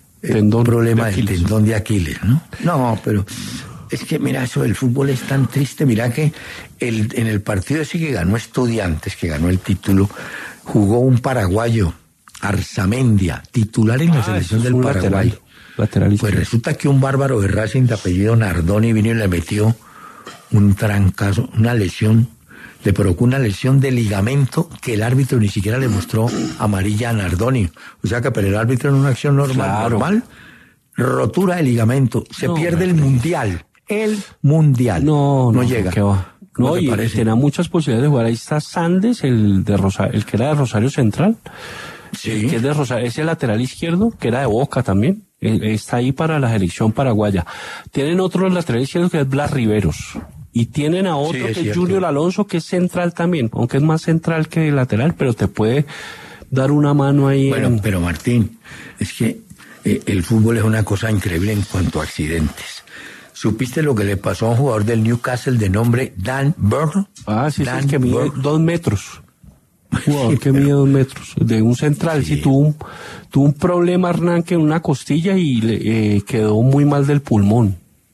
problema del tendón de Aquiles, ¿no? No, pero es que, mira, eso del fútbol es tan triste. Mira que en el partido ese que ganó Estudiantes, que ganó el título, jugó un paraguayo, Arzamendia, titular en la selección del Paraguay. Lateral pues resulta que un bárbaro de Racing de apellido Nardoni vino y le metió un trancazo, una lesión. Le provocó una lesión de ligamento que el árbitro ni siquiera le mostró amarilla a Nardoni. O sea que para el árbitro en una acción normal, rotura de ligamento. Se pierde el mundial. El mundial. No llega. ¿Qué va? No, y tenía muchas posibilidades de jugar. Ahí está Sandes, el que era de Rosario Central. Sí. Que es de Rosario, es el lateral izquierdo, que era de Boca también. Está ahí para la selección paraguaya. Tienen otro lateral izquierdo que es Blas Riveros. Y tienen a otro que es Junior Alonso, que es central también, aunque es más central que lateral, pero te puede dar una mano ahí. Bueno, pero Martín, es que el fútbol es una cosa increíble en cuanto a accidentes. ¿Supiste lo que le pasó a un jugador del Newcastle de nombre Dan Burn? Sí, es que mide 2 metros. Un jugador que mide 2 metros, de un central. Sí, tuvo un problema, Hernán, que en una costilla y quedó muy mal del pulmón.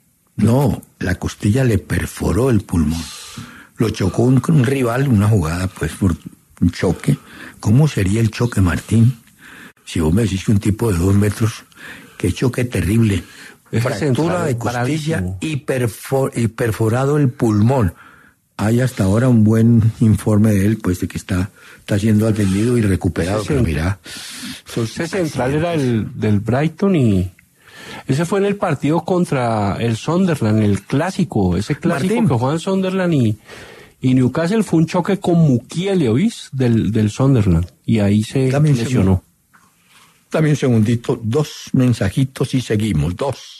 No, la costilla le perforó el pulmón. Lo chocó un rival, una jugada, pues, por un choque. ¿Cómo sería el choque, Martín? Si vos me decís que un tipo de 2 metros, qué choque terrible. Fractura de costilla y perforado el pulmón. Hay hasta ahora un buen informe de él, pues, de que está siendo atendido y recuperado. Pero mira, ese central era el del Brighton y... Ese fue en el partido contra el Sunderland, el clásico, ese clásico Martín, que juegan Sunderland y Newcastle. Fue un choque con Mukiele, ¿oís? Del Sunderland, y ahí se lesionó. Dame un segundito, 2 mensajitos y seguimos, 2.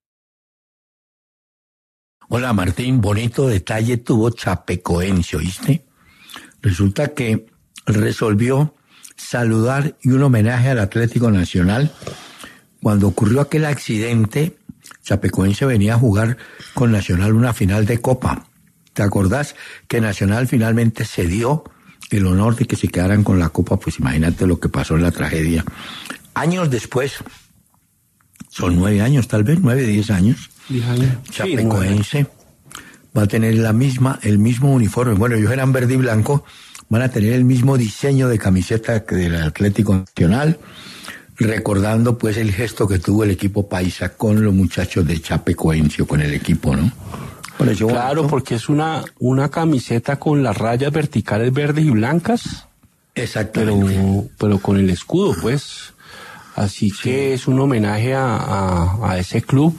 Hola Martín, bonito detalle tuvo Chapecoense, ¿oíste? Resulta que resolvió saludar y un homenaje al Atlético Nacional. Cuando ocurrió aquel accidente, Chapecoense venía a jugar con Nacional una final de Copa. ¿Te acordás que Nacional finalmente cedió el honor de que se quedaran con la Copa? Pues imagínate lo que pasó en la tragedia. Años después, son 9 años tal vez, 9, 10 años, Chapecoense va a tener el mismo uniforme. Bueno, ellos eran verde y blanco, van a tener el mismo diseño de camiseta que del Atlético Nacional, recordando pues el gesto que tuvo el equipo paisa con los muchachos de Chapecoense, con el equipo, ¿no? Claro, porque es una camiseta con las rayas verticales verdes y blancas. Exactamente. Pero con el escudo, pues. Así que es un homenaje a ese club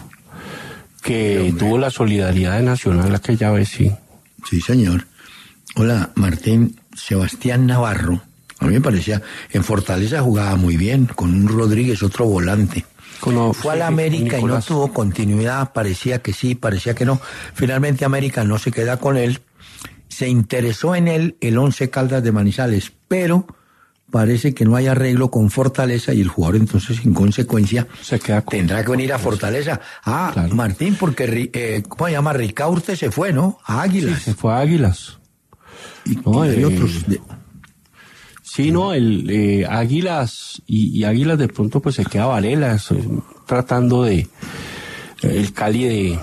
que tuvo la solidaridad de Nacional aquella vez, sí. Sí, señor. Hola, Martín. Sebastián Navarro. A mí me parecía, en Fortaleza jugaba muy bien, con un Rodríguez, otro volante. Fue a la América y no tuvo continuidad, parecía que sí, parecía que no. Finalmente América no se queda con él. Se interesó en él el Once Caldas de Manizales, pero parece que no hay arreglo con Fortaleza y el jugador entonces en consecuencia tendrá que venir a Fortaleza. Claro. Martín, porque ¿cómo se llama? Ricaurte se fue, ¿no? A Águilas. Sí, se fue a Águilas. Y hay otros... Sí, no, Águilas y Águilas de pronto pues se queda Varela, tratando de el Cali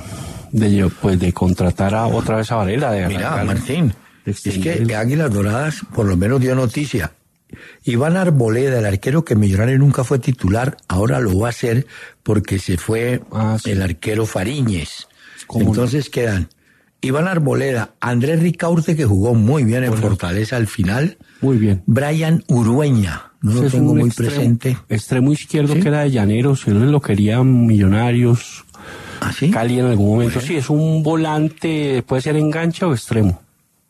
de contratar otra vez a Varela. Mira, Martín, es que Águilas Doradas por lo menos dio noticia. Iván Arboleda, el arquero que Millonario nunca fue titular, ahora lo va a hacer porque se fue el arquero Fariñez. Entonces quedan Iván Arboleda, Andrés Ricaurte, que jugó muy bien en Fortaleza al final. Muy bien. Brian Urueña, no lo tengo muy presente. Extremo izquierdo, ¿sí? Que era de Llaneros, él lo querían Millonarios. ¿Ah, sí? Cali en algún momento. Bueno. Sí, es un volante, puede ser enganche o extremo.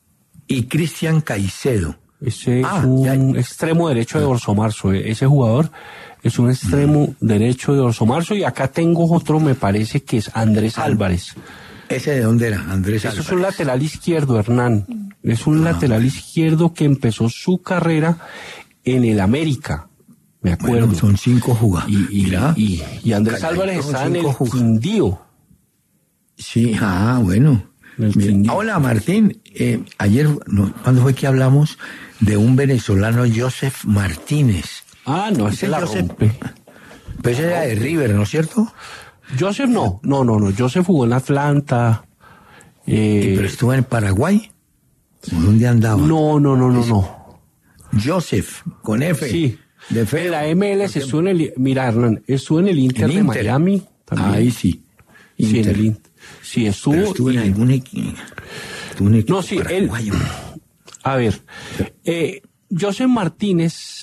Y Cristian Caicedo. Ese es un extremo derecho de Orso Marzo. Ese jugador es un extremo derecho de Orso Marzo. Y acá tengo otro, me parece que es Andrés Álvarez. ¿Ese de dónde era? Andrés Álvarez. Es un lateral izquierdo, Hernán. Es un lateral izquierdo que empezó su carrera en el América. Me acuerdo. Bueno, son 5 jugadores. Y Andrés Álvarez está en el Quindío. Sí, bueno. Hola, Martín. Ayer, ¿cuándo fue que hablamos de un venezolano, Joseph Martínez? No, ese la rompe. Pues era de River, ¿no es cierto? Joseph no. Joseph jugó en Atlanta. ¿Pero estuvo en Paraguay? ¿Dónde andaba? No. Joseph, con F. Sí. De fe. En la MLS estuvo en el... Mira, Hernán, estuvo en el Inter de Miami. También. Ahí sí. Sí, en el Inter. Sí, estuvo... Pero estuvo en algún equipo. No, sí, paraguayo. A ver, Joseph Martínez,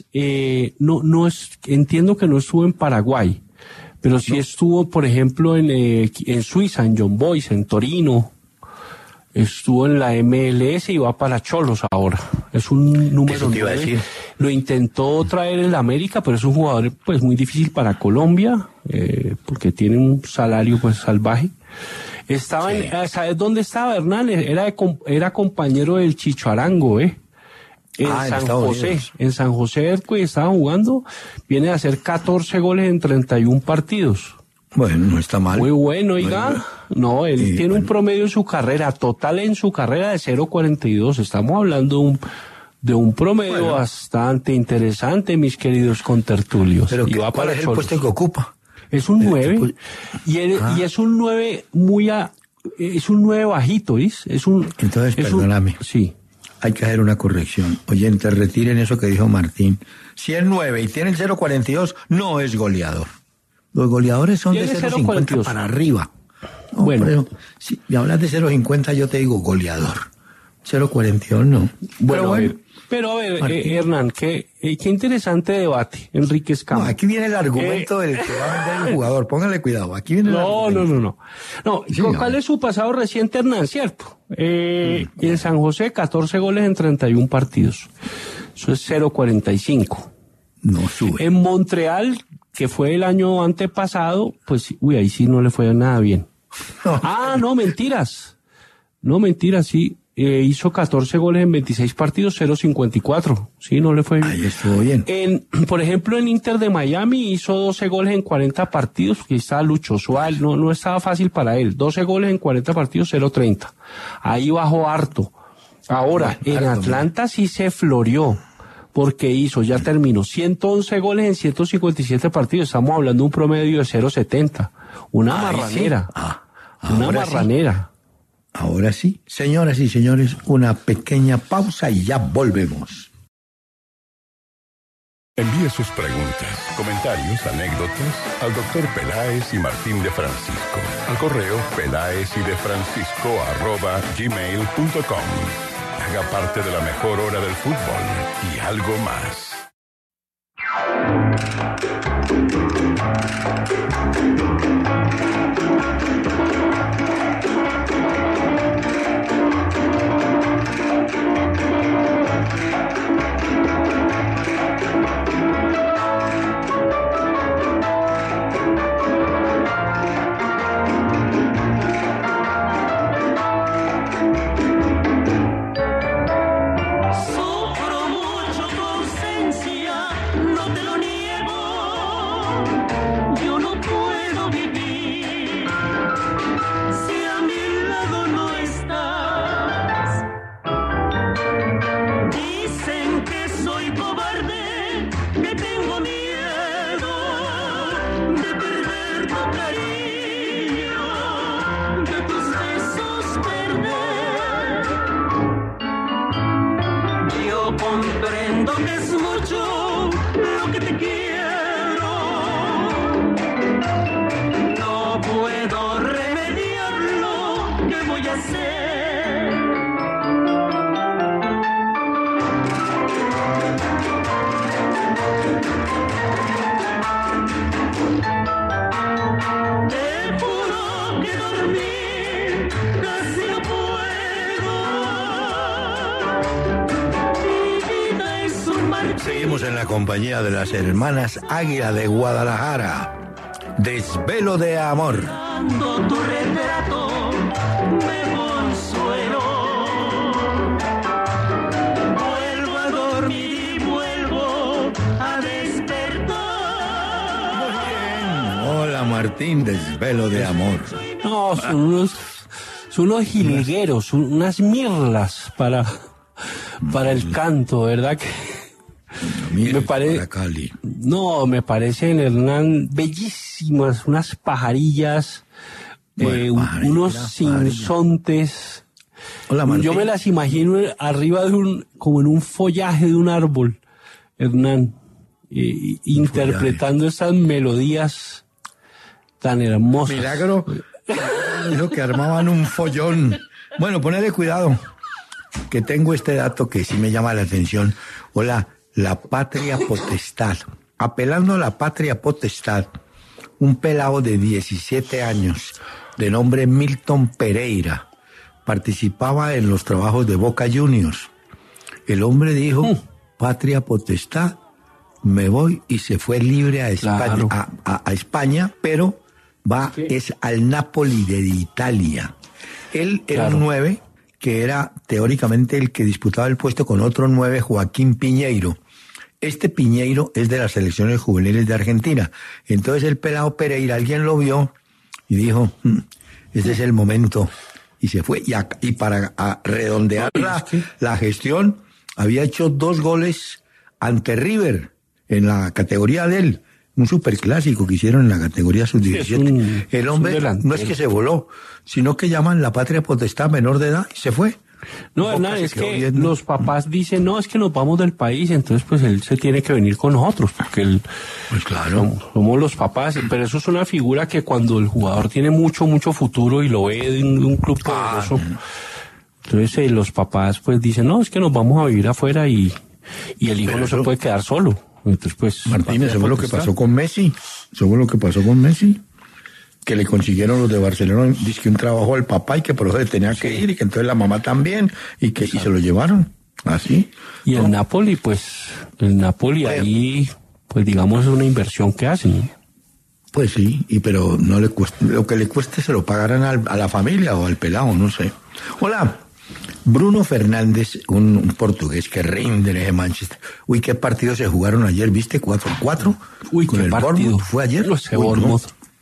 no es... Entiendo que no estuvo en Paraguay, pero sí estuvo, por ejemplo, en Suiza, en John Boys, en Torino. Estuvo en la MLS y va para Cholos ahora. Es un número 9. Lo intentó traer en la América, pero es un jugador pues muy difícil para Colombia, porque tiene un salario pues salvaje. Estaba ¿sabes dónde estaba, Hernán? Era compañero del Chicho Arango, en San José. En San José estaba jugando, viene a hacer 14 goles en 31 partidos. Bueno, no está mal. Muy bueno, oiga. No, él tiene un promedio en su carrera, total en su carrera de 0.42. Estamos hablando de un promedio bastante interesante, mis queridos contertulios. Pero ¿cuál es el puesto que ocupa? Es un 9. Y es un 9 es un 9 bajito, ¿ves? Entonces, perdóname. Sí. Hay que hacer una corrección. Oyentes, retiren eso que dijo Martín. Si es 9 y tiene el 0.42, no es goleador. Los goleadores son de 0.50 para arriba. No, bueno. Pero, si me hablas de 0.50, yo te digo goleador. 0.42 no. Bueno, pero a ver, Hernán, qué interesante debate, Enrique Escama. No, aquí viene el argumento del que va a vender el jugador. Póngale cuidado. Aquí viene el argumento. No, ¿cuál es su pasado reciente, Hernán? ¿Cierto? En San José, 14 goles en 31 partidos. Eso es 0.45. No sube. En Montreal, que fue el año antepasado, pues, ahí sí no le fue nada bien. No, mentiras. Sí. Hizo 14 goles en 26 partidos, 0.54. Sí, no le fue bien. Ahí estuvo bien. Por ejemplo, en Inter de Miami hizo 12 goles en 40 partidos, que estaba Lucho Suárez, no estaba fácil para él. 12 goles en 40 partidos, 0.30. Ahí bajó harto. Ahora, en Atlanta sí se floreó, porque ya terminó 111 goles en 157 partidos. Estamos hablando de un promedio de 0.70. Una marranera. Sí. Una marranera. Ahora sí, señoras y señores, una pequeña pausa y ya volvemos. Envíe sus preguntas, comentarios, anécdotas al Dr. Peláez y Martín de Francisco. Al correo pelaezydefrancisco@gmail.com. Haga parte de la mejor hora del fútbol y algo más. Seguimos en la compañía de las hermanas Águila de Guadalajara. Desvelo de amor. Tu retrato me consuelo. Vuelvo a dormir y vuelvo a despertar. Muy bien. Hola Martín, Desvelo de amor. No, son unos jilgueros, unas mirlas para el canto, ¿verdad? Me parecen, Hernán, bellísimas, unas pajarillas, unos sinsontes. Hola, Martín. Yo me las imagino arriba de como en un follaje de un árbol, Hernán, interpretando esas melodías tan hermosas. Milagro, dijo que armaban un follón. Bueno, ponele cuidado, que tengo este dato que sí me llama la atención. Hola. La patria potestad. Apelando a la patria potestad, un pelado de 17 años, de nombre Milton Pereira, participaba en los trabajos de Boca Juniors. El hombre dijo, patria potestad, me voy, y se fue libre a España, claro. a España, pero es al Napoli de Italia. Él era un 9, que era teóricamente el que disputaba el puesto con otro 9, Joaquín Piñeiro. Este Piñeiro es de las selecciones juveniles de Argentina. Entonces el pelado Pereira, alguien lo vio y dijo, este es el momento. Y se fue. Y para redondear la gestión, había hecho 2 goles ante River en la categoría de él. Un superclásico que hicieron en la categoría sub-17. El hombre no es que se voló, sino que llaman la patria potestad menor de edad y se fue. No, Hernán, es que los papás dicen, no, es que nos vamos del país, entonces pues él se tiene que venir con nosotros, porque pues claro, somos los papás, pero eso es una figura que cuando el jugador tiene mucho futuro y lo ve de un club poderoso, entonces los papás pues dicen, no, es que nos vamos a vivir afuera y el hijo no se puede quedar solo. Entonces pues... Martínez, ¿sabes lo que pasó con Messi? Que le consiguieron los de Barcelona, dice que un trabajo al papá y que por eso tenía que ir, y que entonces la mamá también, y se lo llevaron, así. Y el Napoli, ahí, pues digamos, es una inversión que hacen. Pues sí, pero no le cuesta, lo que le cueste se lo pagarán a la familia o al pelado, no sé. Hola, Bruno Fernández, un portugués que rinde en Manchester. Uy, qué partidos se jugaron ayer, ¿viste? 4-4. Uy, con qué el partido. Bournemouth. ¿Fue ayer? Bournemouth.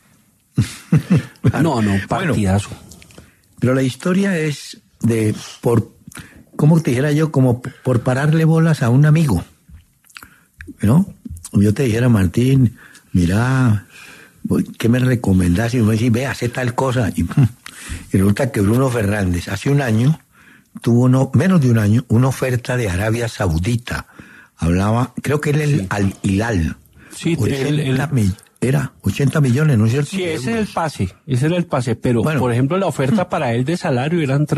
No, partidazo. Bueno, pero la historia es ¿cómo te dijera yo? Como por pararle bolas a un amigo, ¿no? Yo te dijera, Martín, mira, ¿qué me recomendás? Y uno dice, ve, hace tal cosa. Y resulta que Bruno Fernández hace un año tuvo, menos de un año, una oferta de Arabia Saudita. Hablaba, creo que él es el Al Hilal. Sí, era 80 millones, ¿no es cierto? Sí, ese era el pase, pero bueno, por ejemplo la oferta para él de salario eran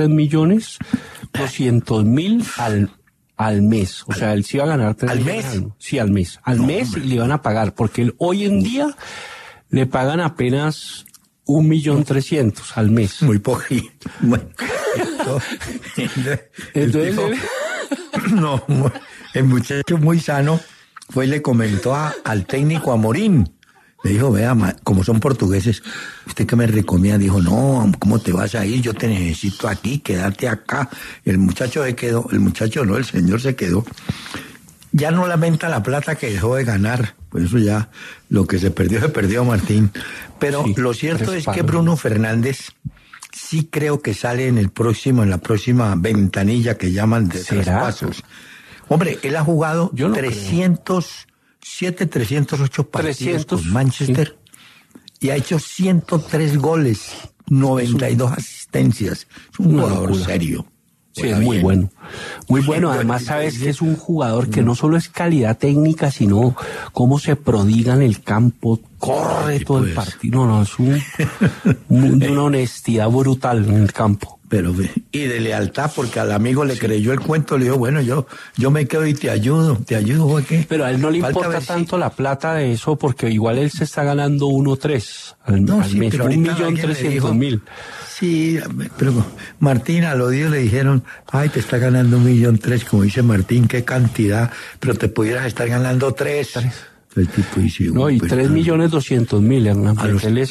3.200.000 al mes, o sea, él sí iba a ganar 3 ¿Al millones mes? Sí, al mes, hombre. Y le iban a pagar, porque él hoy en día le pagan apenas 1.300.000 al mes. Muy poquito. Bueno, entonces no, el muchacho muy sano fue y le comentó al técnico Amorín. Le dijo, vea, como son portugueses, ¿usted qué me recomienda? Dijo, no, ¿cómo te vas a ir? Yo te necesito aquí, quédate acá. Y el muchacho se quedó, el señor se quedó. Ya no lamenta la plata que dejó de ganar. Por eso ya lo que se perdió, Martín. Pero sí, lo cierto es que Bruno Fernández sí creo que sale en la próxima ventanilla que llaman de traspasos. Hombre, él ha jugado 308 partidos con Manchester y ha hecho 103 goles, 92 asistencias. Es un jugador serio. Sí, es muy bueno. Muy bueno. Además, sabes que es un jugador que no solo es calidad técnica, sino cómo se prodiga en el campo, corre todo el partido. No, es de una honestidad brutal en el campo. Pero, y de lealtad, porque al amigo le creyó el cuento, le dijo, bueno, yo me quedo y te ayudo, ¿o qué? Pero a él no le importa tanto la plata de eso, porque igual él se está ganando 1.3 al mes, 1.300.000. Sí, pero Martín, al oído le dijeron, ay, te está ganando 1.300.000, como dice Martín, qué cantidad, pero te pudieras estar ganando 3. El tipo dice, no, y 3.200.000, Hernán.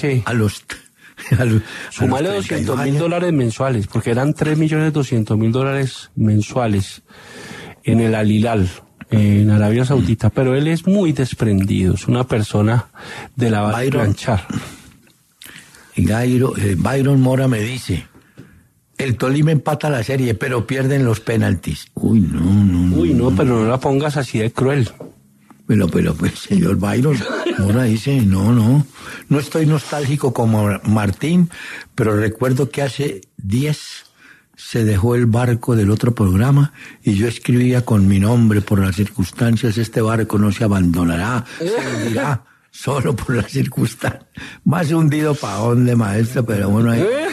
Sumale $200.000 mensuales, porque eran $3.200.000 mensuales en el Al Hilal, en Arabia Saudita. Pero él es muy desprendido, es una persona de la base planchar. Byron Mora me dice, el Tolima empata la serie, pero pierden los penaltis. Uy, no, pero no la pongas así de cruel. Pero pues, señor Byron Mora dice, no estoy nostálgico como Martín, pero recuerdo que hace 10 se dejó el barco del otro programa y yo escribía con mi nombre por las circunstancias, este barco no se abandonará, se hundirá solo por las circunstancias. Más hundido para dónde, maestro, pero bueno.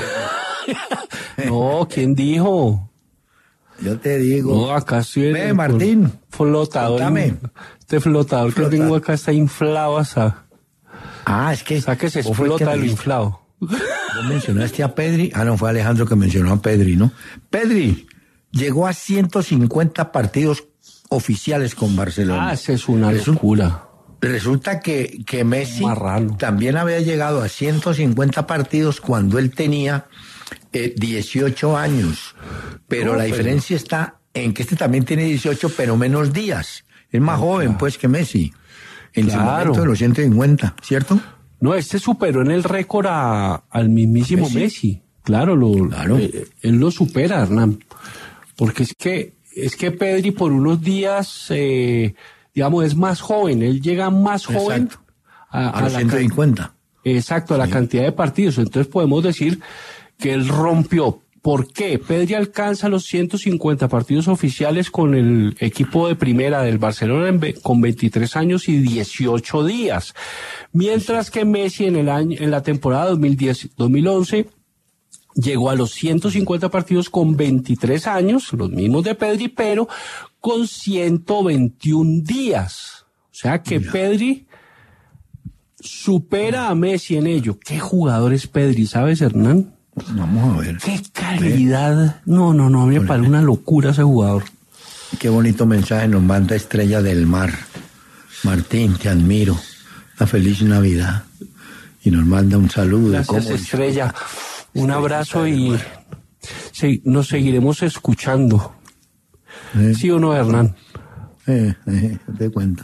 No, ¿quién dijo? Yo te digo. No, acá estoy. Ve, Martín. Flotador. Este flotador que tengo acá está inflado hasta. Es que. O sea, que se explota lo inflado. ¿Vos mencionaste a Pedri? No, fue Alejandro que mencionó a Pedri, ¿no? Pedri llegó a 150 partidos oficiales con Barcelona. Esa es una locura. Resulta que Messi también había llegado a 150 partidos cuando él tenía 18 años. Pero la diferencia está en que este también tiene 18, pero menos días. Es más joven, pues, que Messi. En su momento de los 150, ¿cierto? No, este superó en el récord al mismísimo Messi. Claro. Él lo supera, Hernán. Porque es que Pedri por unos días, digamos, es más joven. Él llega más joven a los 150. Exacto, a la cantidad de partidos. Entonces podemos decir que él rompió. ¿Por qué? Pedri alcanza los 150 partidos oficiales con el equipo de primera del Barcelona con 23 años y 18 días. Mientras que Messi en la temporada 2010-2011 llegó a los 150 partidos con 23 años, los mismos de Pedri, pero con 121 días. O sea que Pedri supera a Messi en ello. ¿Qué jugador es Pedri, sabes, Hernán? Vamos a ver. ¡Qué calidad! No, a mí me parece una locura ese jugador. Qué bonito mensaje nos manda Estrella del Mar. Martín, te admiro. Una feliz Navidad. Y nos manda un saludo. Gracias, Estrella. Un abrazo y nos seguiremos escuchando. ¿Sí o no, Hernán? Te cuento.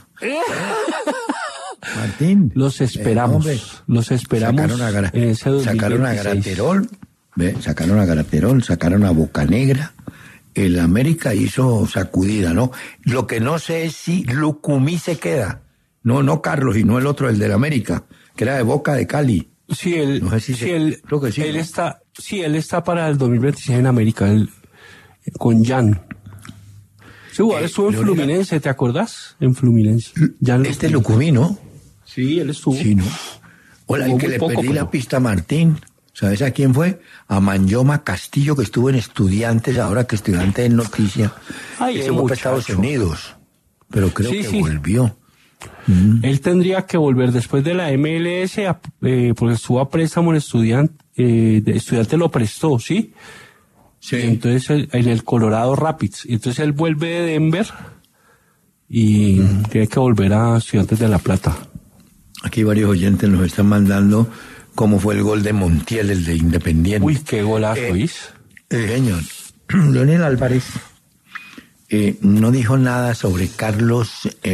Martín. Los esperamos. Los esperamos en ese 2026. Sacaron a Graterol, sacaron a Bocanegra. El América hizo sacudida, ¿no? Lo que no sé es si Lucumí se queda. No Carlos, y no el otro, el del América. que era de Boca de Cali. Sí, él, No sé si creo que sí. él está para el 2026 en América, con Jan. Ese jugador estuvo en Fluminense, ¿te acordás? En Fluminense. Jan Lucumí, ¿no? Sí, él estuvo. Sí, ¿no? Hola, el que le perdí pero... la pista a Martín. ¿Sabes a quién fue? A Manyoma Castillo, que estuvo en Estudiantes, ahora que Estudiantes es noticia. Ese fue para Estados Unidos, pero creo que volvió. Él tendría que volver después de la MLS, porque estuvo a préstamo en Estudiante lo prestó, ¿sí? Sí. Y entonces en el Colorado Rapids. Y entonces él vuelve de Denver y tiene que volver a Estudiantes de La Plata. Aquí varios oyentes nos están mandando cómo fue el gol de Montiel, el de Independiente. Uy, qué golazo, señor. Leonel Álvarez no dijo nada sobre Carlos...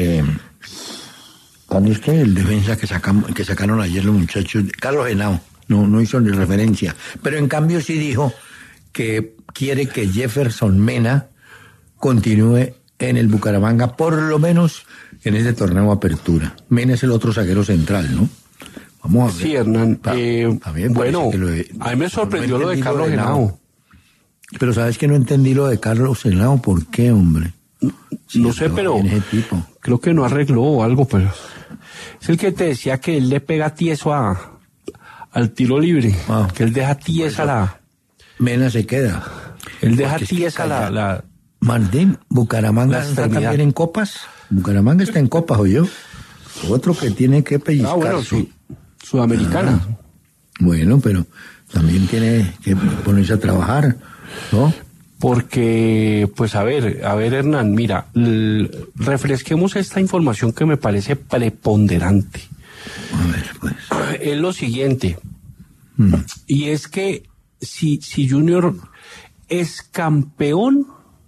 ¿Cuál es que el defensa que sacaron ayer los muchachos? Carlos Henao. No hizo ni referencia. Pero en cambio sí dijo que quiere que Jefferson Mena continúe en el Bucaramanga, por lo menos en ese torneo Apertura. Mena es el otro zaguero central, ¿no? Vamos a ver. Sí, Hernán. Bueno, a mí me sorprendió lo de Carlos Henao. Pero ¿sabes que no entendí lo de Carlos Henao? ¿Por qué, hombre? No sé, pero creo que no arregló o algo, pero es el que te decía que él le pega tieso al tiro libre, que él deja tiesa la... Mena se queda. Él deja tiesa la... Martín, Bucaramanga está también en copas. Bucaramanga está en copas, ¿oyó? Otro que tiene que pellizcar. Bueno, Sudamericana. Bueno, pero también tiene que ponerse a trabajar, ¿no? Porque, pues a ver, Hernán, mira, refresquemos esta información que me parece preponderante. A ver, pues. Es lo siguiente, y es que si Junior es campeón,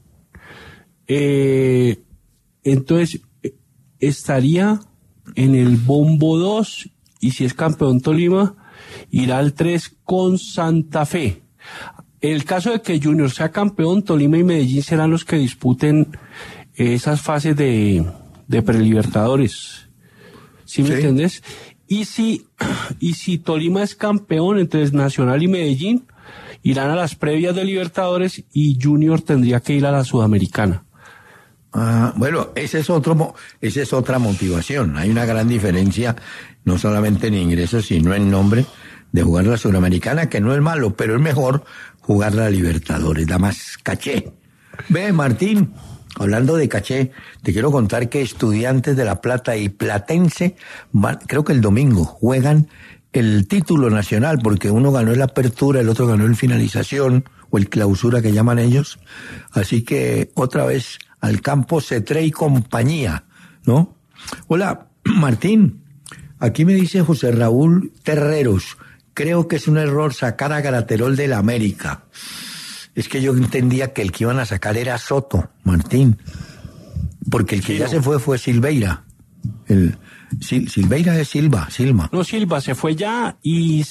entonces estaría en el bombo 2, y si es campeón Tolima, irá al 3 con Santa Fe. En el caso de que Junior sea campeón, Tolima y Medellín serán los que disputen esas fases de prelibertadores. ¿Sí me entiendes? Y si Tolima es campeón, entonces Nacional y Medellín irán a las previas de Libertadores y Junior tendría que ir a la Sudamericana. Bueno, esa es otra motivación. Hay una gran diferencia, no solamente en ingresos, sino en nombre, de jugar la Sudamericana, que no es malo, pero es mejor jugar la Libertadores, da más caché. Ve, Martín, hablando de caché, te quiero contar que Estudiantes de La Plata y Platense, creo que el domingo, juegan el título nacional, porque uno ganó el Apertura, el otro ganó el Finalización, o el Clausura que llaman ellos. Así que otra vez al campo Cetré y compañía, ¿no? Hola, Martín, aquí me dice José Raúl Terreros, creo que es un error sacar a Graterol del América. Es que yo entendía que el que iban a sacar era Soto, Martín. Porque el que ya se fue Silveira. Silveira es Silva. No, Silva se fue ya y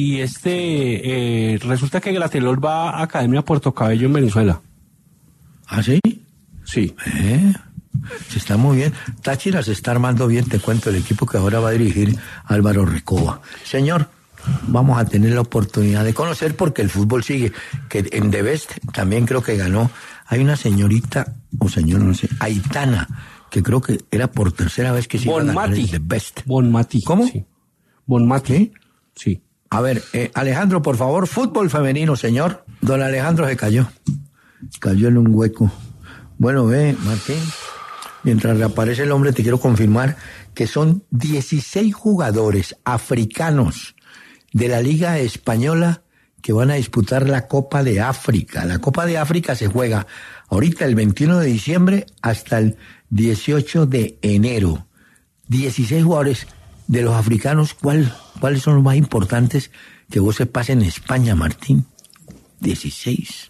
resulta que Graterol va a Academia Puerto Cabello en Venezuela. ¿Ah, sí? Sí. Se está muy bien. Táchira se está armando bien, te cuento, el equipo que ahora va a dirigir Álvaro Recoba. Señor, vamos a tener la oportunidad de conocer porque el fútbol sigue, que en The Best también creo que ganó. Hay una señorita, o señor, no sé, Aitana, que creo que era por tercera vez que se iba a ganar el The Best. Bonmati. ¿Cómo? Sí. Bonmati. Sí. A ver, Alejandro, por favor, fútbol femenino, señor. Don Alejandro se cayó en un hueco. Bueno, ve, Martín, mientras reaparece el hombre, te quiero confirmar que son 16 jugadores africanos de la Liga Española que van a disputar la Copa de África. La Copa de África se juega ahorita el 21 de diciembre hasta el 18 de enero. 16 jugadores de los africanos. ¿Cuáles son los más importantes que vos sepas en España, Martín? 16.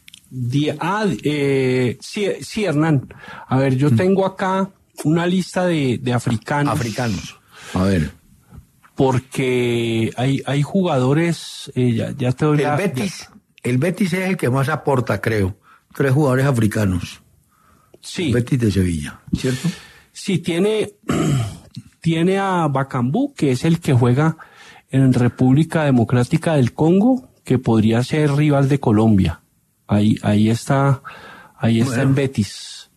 Sí, Hernán. A ver, yo tengo acá una lista de africanos. Africanos. A ver. Porque hay jugadores, ya te doy el Betis es el que más aporta, creo. 3 jugadores africanos. Sí. El Betis de Sevilla, ¿cierto? Sí, tiene a Bacambú, que es el que juega en República Democrática del Congo, que podría ser rival de Colombia. Ahí está en Betis.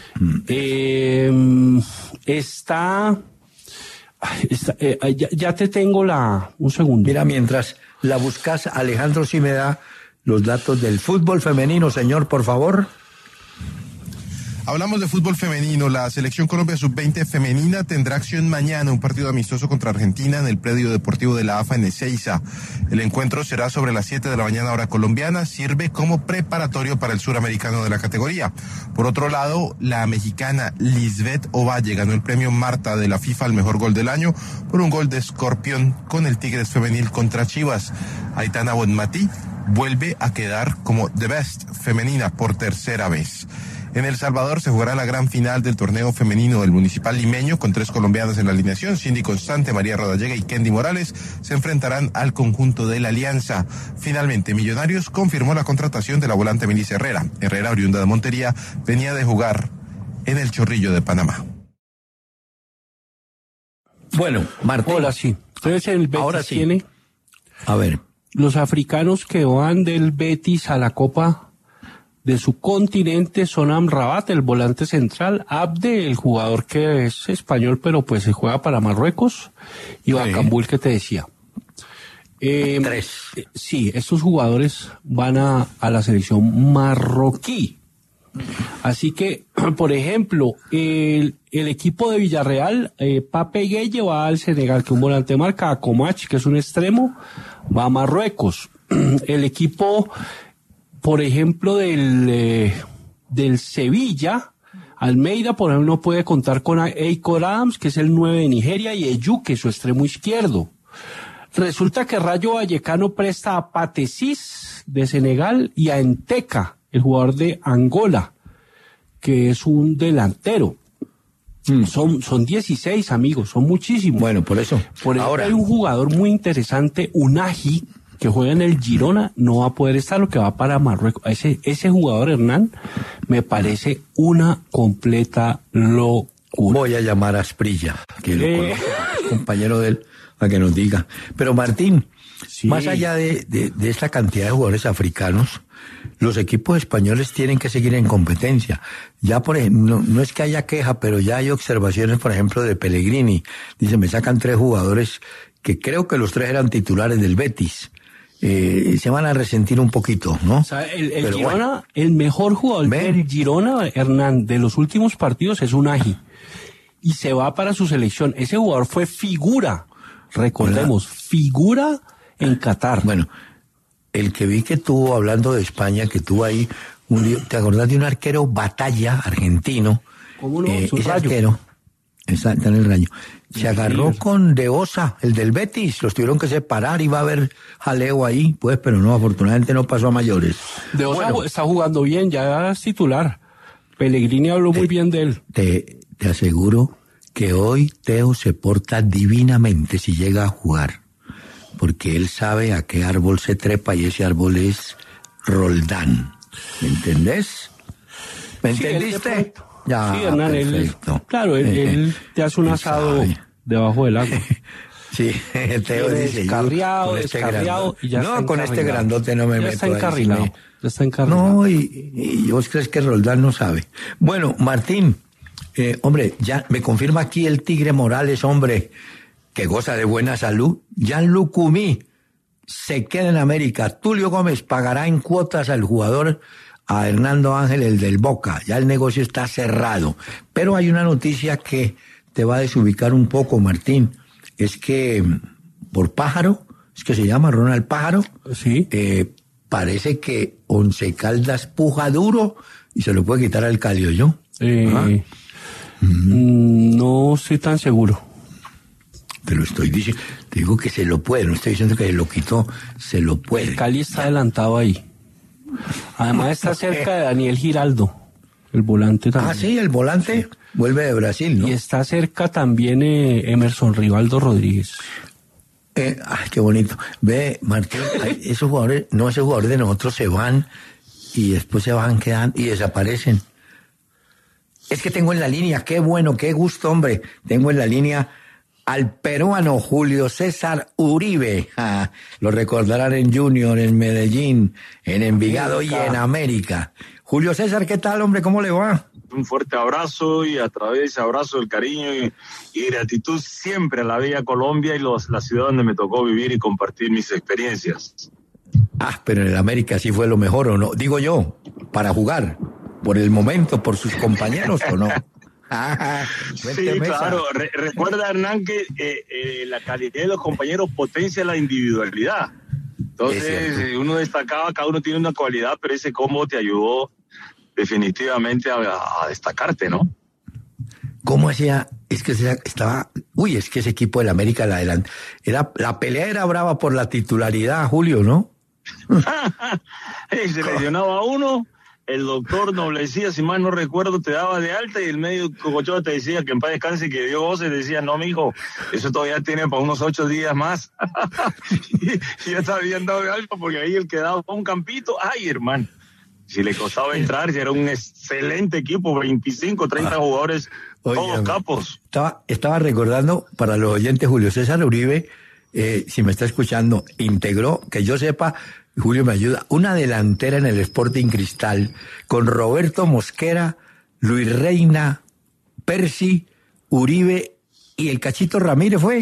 Ya te tengo un segundo. Mira, mientras la buscas, Alejandro, si me da los datos del fútbol femenino, señor, por favor. Hablamos de fútbol femenino. La Selección Colombia Sub-20 femenina tendrá acción mañana, un partido amistoso contra Argentina en el predio deportivo de la AFA en Ezeiza. El encuentro será sobre las 7 de la mañana hora colombiana, sirve como preparatorio para el suramericano de la categoría. Por otro lado, la mexicana Lisbeth Ovalle ganó el premio Marta de la FIFA al mejor gol del año por un gol de escorpión con el Tigres femenil contra Chivas. Aitana Bonmatí vuelve a quedar como The Best femenina por tercera vez. En El Salvador se jugará la gran final del torneo femenino del Municipal Limeño con 3 colombianas en la alineación. Cindy Constante, María Rodallega y Kendi Morales se enfrentarán al conjunto de la Alianza. Finalmente, Millonarios confirmó la contratación de la volante Melissa Herrera. Herrera, oriunda de Montería, venía de jugar en el Chorrillo de Panamá. Bueno, Martín. Hola, sí. Entonces el Betis Ahora sí. tiene A ver. los africanos que van del Betis a la Copa de su continente son Amrabat, el volante central, Abde, el jugador que es español pero pues se juega para Marruecos, y Bacambul, que te decía. 3. Sí, estos jugadores van a la selección marroquí. Así que, por ejemplo, el equipo de Villarreal, Pape Gueye va al Senegal, que es un volante de marca, Comach, que es un extremo, va a Marruecos. El equipo, por ejemplo, del Sevilla, Almeida, por ejemplo, no puede contar con Eikor Adams, que es el 9 de Nigeria, y Eyu, que es su extremo izquierdo. Resulta que Rayo Vallecano presta a Patesis de Senegal y a Enteca, el jugador de Angola, que es un delantero. Son 16, amigos, son muchísimos. Bueno, por eso. Por ejemplo, ahora hay un jugador muy interesante, Unagi, que juega en el Girona, no va a poder estar, lo que va para Marruecos. Ese jugador, Hernán, me parece una completa locura. voy a llamar a Asprilla, que lo conozco, compañero de él, para que nos diga. Pero Martín, Sí. más allá de esta cantidad de jugadores africanos, los equipos españoles tienen que seguir en competencia. Ya, por ejemplo, no es que haya queja, pero ya hay observaciones, por ejemplo, de Pellegrini. Dice, me sacan 3 jugadores que creo que los 3 eran titulares del Betis. Se van a resentir un poquito, ¿no? O sea, el Pero Girona, bueno. el mejor jugador ¿Ve? del Girona, Hernán, de los últimos partidos es Unagi. Y se va para su selección. Ese jugador fue figura, recordemos, figura en Qatar. Bueno, el que vi que tuvo, hablando de España, que tuvo ahí, ¿te acordás de un arquero Batalla, argentino? ¿Cómo no? Su Ese Rayo. arquero, está en el Rayo, se agarró Sí. con De Osa, el del Betis, los tuvieron que separar, iba a haber jaleo ahí, pues, pero no, afortunadamente no pasó a mayores. De Osa Bueno, está jugando bien, ya es titular. Pellegrini habló muy bien de él. te aseguro que hoy Teo se porta divinamente si llega a jugar, porque él sabe a qué árbol se trepa y ese árbol es Roldán. ¿Me entendés? ¿Me Sí, él entendiste? de pronto. Ya, Sí, Hernán, perfecto. claro, él te hace un él asado sabe. debajo del agua. Sí, Teo Viene dice, yo descarriado, con este descarriado, y ya no, está con este encarrilado. grandote no me Ya meto. está ahí, encarrilado, sí ya está encarrilado. No, y vos crees que Roldán no sabe. Bueno, Martín, hombre, ya me confirma aquí el Tigre Morales, hombre, que goza de buena salud. Gianluca Cumí se queda en América. Tulio Gómez pagará en cuotas al jugador, a Hernando Ángel, el del Boca. Ya el negocio está cerrado. Pero hay una noticia que te va a desubicar un poco, Martín. Es que por Pájaro, es que se llama Ronald Pájaro, Sí. parece que Once Caldas puja duro y se lo puede quitar al Cali, ¿yo? No estoy tan seguro. Te lo estoy diciendo, te digo que se lo puede, no estoy diciendo que se lo quitó, se lo puede. El Cali está adelantado ahí. Además está cerca de Daniel Giraldo, el volante también. Ah, sí, el volante vuelve de Brasil, ¿no? Y está cerca también Emerson Rivaldo Rodríguez. Ay, qué bonito. Ve, Martín, esos jugadores, no, esos jugadores de nosotros se van y después se van quedando y desaparecen. Es que tengo en la línea, qué bueno, qué gusto, hombre. Tengo en la línea al peruano Julio César Uribe. Lo recordarán en Junior, en Medellín, en Envigado y en América. Julio César, ¿qué tal, hombre? ¿Cómo le va? Un fuerte abrazo, y a través de ese abrazo el cariño y gratitud siempre a la bella Colombia y la ciudad donde me tocó vivir y compartir mis experiencias. Pero en el América sí fue lo mejor, ¿o no? Digo yo, para jugar, por el momento, por sus compañeros, ¿o no? Sí, claro. Recuerda, Hernán, que la calidad de los compañeros potencia la individualidad. Entonces, uno destacaba, cada uno tiene una cualidad, pero ese combo te ayudó definitivamente a destacarte, ¿no? ¿Cómo hacía? Es que estaba... es que ese equipo del América, la pelea era brava por la titularidad, Julio, ¿no? Se lesionaba uno, el doctor Noblecía, si mal no recuerdo, te daba de alta, y el médico Cocochoa te decía que en paz descanse y que dio voces, decía, no, mijo, eso todavía tiene para unos 8 días más. y ya te habían dado de alta, porque ahí el que daba un campito, ay, hermano. Si le costaba entrar, ya era un excelente equipo, 25, 30 jugadores, todos capos. Estaba recordando, para los oyentes, Julio César Uribe, si me está escuchando, integró, que yo sepa, Julio me ayuda, una delantera en el Sporting Cristal, con Roberto Mosquera, Luis Reina, Percy, Uribe y el Cachito Ramírez, ¿fue?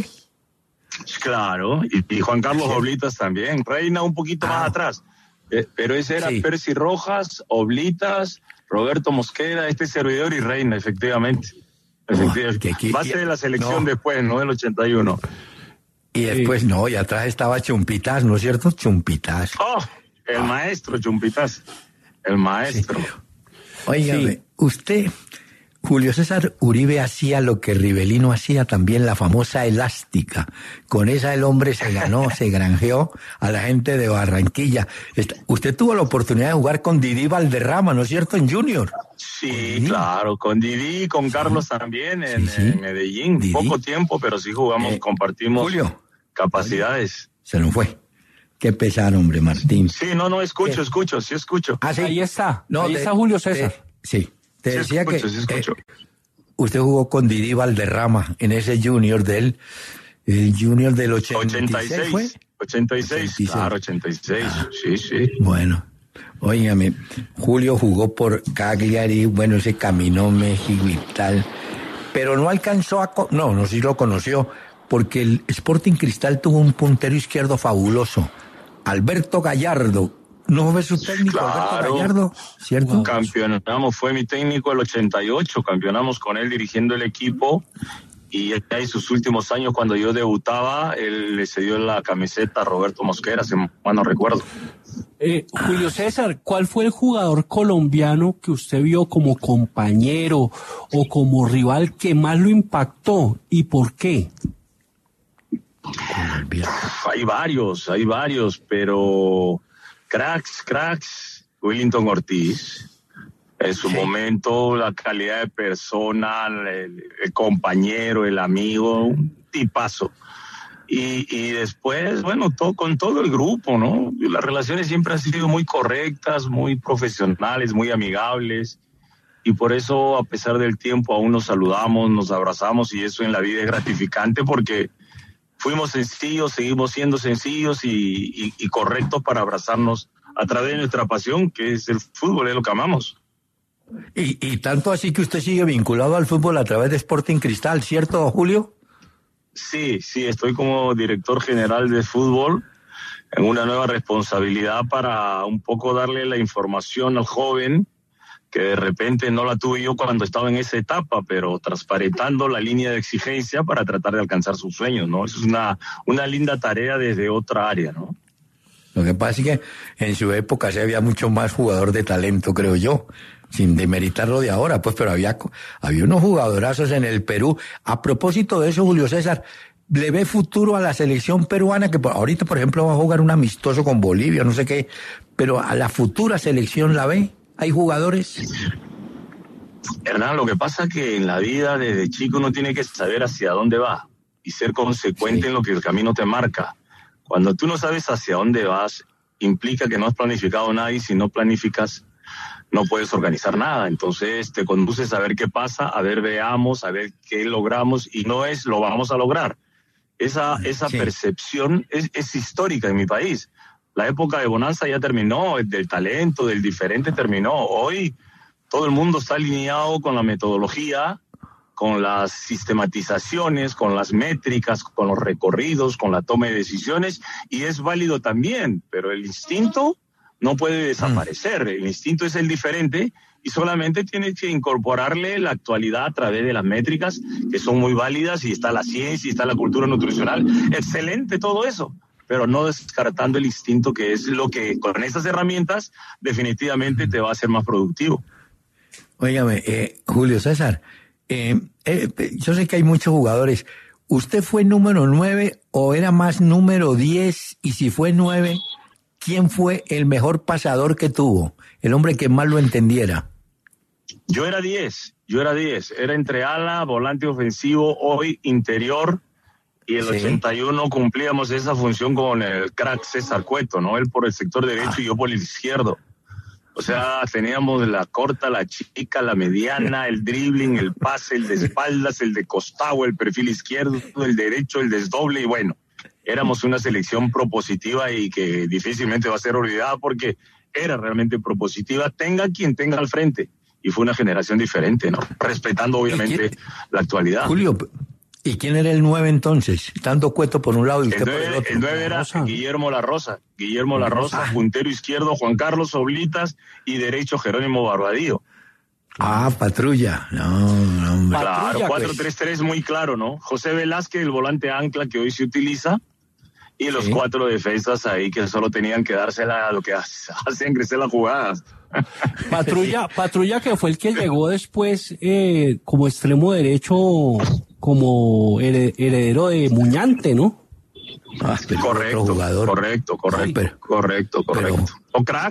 Claro, y Juan Carlos Oblitas también, Reina un poquito más atrás. Pero ese era Percy Rojas, Oblitas, Roberto Mosquera, este servidor y Reina, efectivamente. Base de la selección después, ¿no? Del 81. Y después y atrás estaba Chumpitas, ¿no es cierto? Chumpitas. El maestro Chumpitas. El maestro. Sí. Óigame, usted, Julio César Uribe, hacía lo que Rivelino hacía también, la famosa elástica. Con esa el hombre se granjeó a la gente de Barranquilla. Usted tuvo la oportunidad de jugar con Didi Valderrama, ¿no es cierto? En Junior. Sí, claro, con Didi y con Carlos también en Medellín. Didi. Poco tiempo, pero sí jugamos, compartimos Julio, capacidades. Se nos fue. Qué pesar, hombre, Martín. Sí, escucho. ¿Sí? Ahí está, ahí está Julio César. Sí. Te decía escucho. Usted jugó con Didi Valderrama en ese Junior el Junior del 86, ¿fue? 86, claro, 86, sí. Bueno, óigame, Julio jugó por Cagliari, se caminó México y tal, pero no alcanzó sí lo conoció, porque el Sporting Cristal tuvo un puntero izquierdo fabuloso, Alberto Gallardo. ¿No fue su técnico, claro. Alberto Gallardo? ¿Cierto? Fue mi técnico el 88, campeonamos con él dirigiendo el equipo, y ya en sus últimos años, cuando yo debutaba, él le cedió la camiseta a Roberto Mosquera, si mal no recuerdo. Julio César, ¿cuál fue el jugador colombiano que usted vio como compañero o como rival que más lo impactó, y por qué? Hay varios, pero... Cracks, Willington Ortiz, en su momento, la calidad de persona, el compañero, el amigo, un tipazo. Y después, con todo el grupo, ¿no? Las relaciones siempre han sido muy correctas, muy profesionales, muy amigables, y por eso, a pesar del tiempo, aún nos saludamos, nos abrazamos, y eso en la vida es gratificante, porque fuimos sencillos, seguimos siendo sencillos y correctos para abrazarnos a través de nuestra pasión, que es el fútbol, es lo que amamos. Y tanto así que usted sigue vinculado al fútbol a través de Sporting Cristal, ¿cierto, Julio? Sí, estoy como director general de fútbol, en una nueva responsabilidad para un poco darle la información al joven, que de repente no la tuve yo cuando estaba en esa etapa, pero transparentando la línea de exigencia para tratar de alcanzar sus sueños, ¿no? Eso es una linda tarea desde otra área, ¿no? Lo que pasa es que en su época sí había mucho más jugador de talento, creo yo, sin demeritarlo de ahora, pero había unos jugadorazos en el Perú. A propósito de eso, Julio César, ¿le ve futuro a la selección peruana, que ahorita, por ejemplo, va a jugar un amistoso con Bolivia, no sé qué, pero a la futura selección la ve? ¿Hay jugadores? Hernán, lo que pasa es que en la vida desde chico uno tiene que saber hacia dónde va y ser consecuente en lo que el camino te marca. Cuando tú no sabes hacia dónde vas, implica que no has planificado nada, y si no planificas, no puedes organizar nada. Entonces te conduces a ver qué pasa, a ver, veamos, a ver qué logramos, y no es lo vamos a lograr. Esa percepción es histórica en mi país. La época de bonanza ya terminó, del talento, del diferente terminó. Hoy todo el mundo está alineado con la metodología, con las sistematizaciones, con las métricas, con los recorridos, con la toma de decisiones, y es válido también, pero el instinto no puede desaparecer. El instinto es el diferente y solamente tienes que incorporarle la actualidad a través de las métricas, que son muy válidas, y está la ciencia, y está la cultura nutricional. Excelente todo eso, pero no descartando el instinto, que es lo que con esas herramientas definitivamente te va a hacer más productivo. Óigame, Julio César, yo sé que hay muchos jugadores. ¿Usted fue número 9 o era más número 10? Y si fue 9, ¿quién fue el mejor pasador que tuvo? El hombre que más lo entendiera. Yo era 10. Era entre ala, volante ofensivo, hoy interior, y el 81 cumplíamos esa función con el crack César Cueto, ¿no? Él por el sector derecho y yo por el izquierdo. O sea, teníamos la corta, la chica, la mediana, el dribbling, el pase, el de espaldas, el de costado, el perfil izquierdo, el derecho, el desdoble, y bueno, éramos una selección propositiva y que difícilmente va a ser olvidada porque era realmente propositiva, tenga quien tenga al frente. Y fue una generación diferente, ¿no? Respetando obviamente la actualidad. Julio, ¿y quién era el 9 entonces? Tanto Cueto por un lado y usted por el otro. El 9 era Guillermo La Rosa, puntero izquierdo Juan Carlos Oblitas y derecho Jerónimo Barbadillo. Patrulla. No, hombre. Claro, Patrulla, 4-3-3 muy claro, ¿no? José Velázquez, el volante ancla que hoy se utiliza, y los 4 defensas ahí que solo tenían que dársela a lo que hacen crecer las jugadas. Patrulla, que fue el que llegó después como extremo derecho, como heredero de Muñante, ¿no? Correcto. O crack.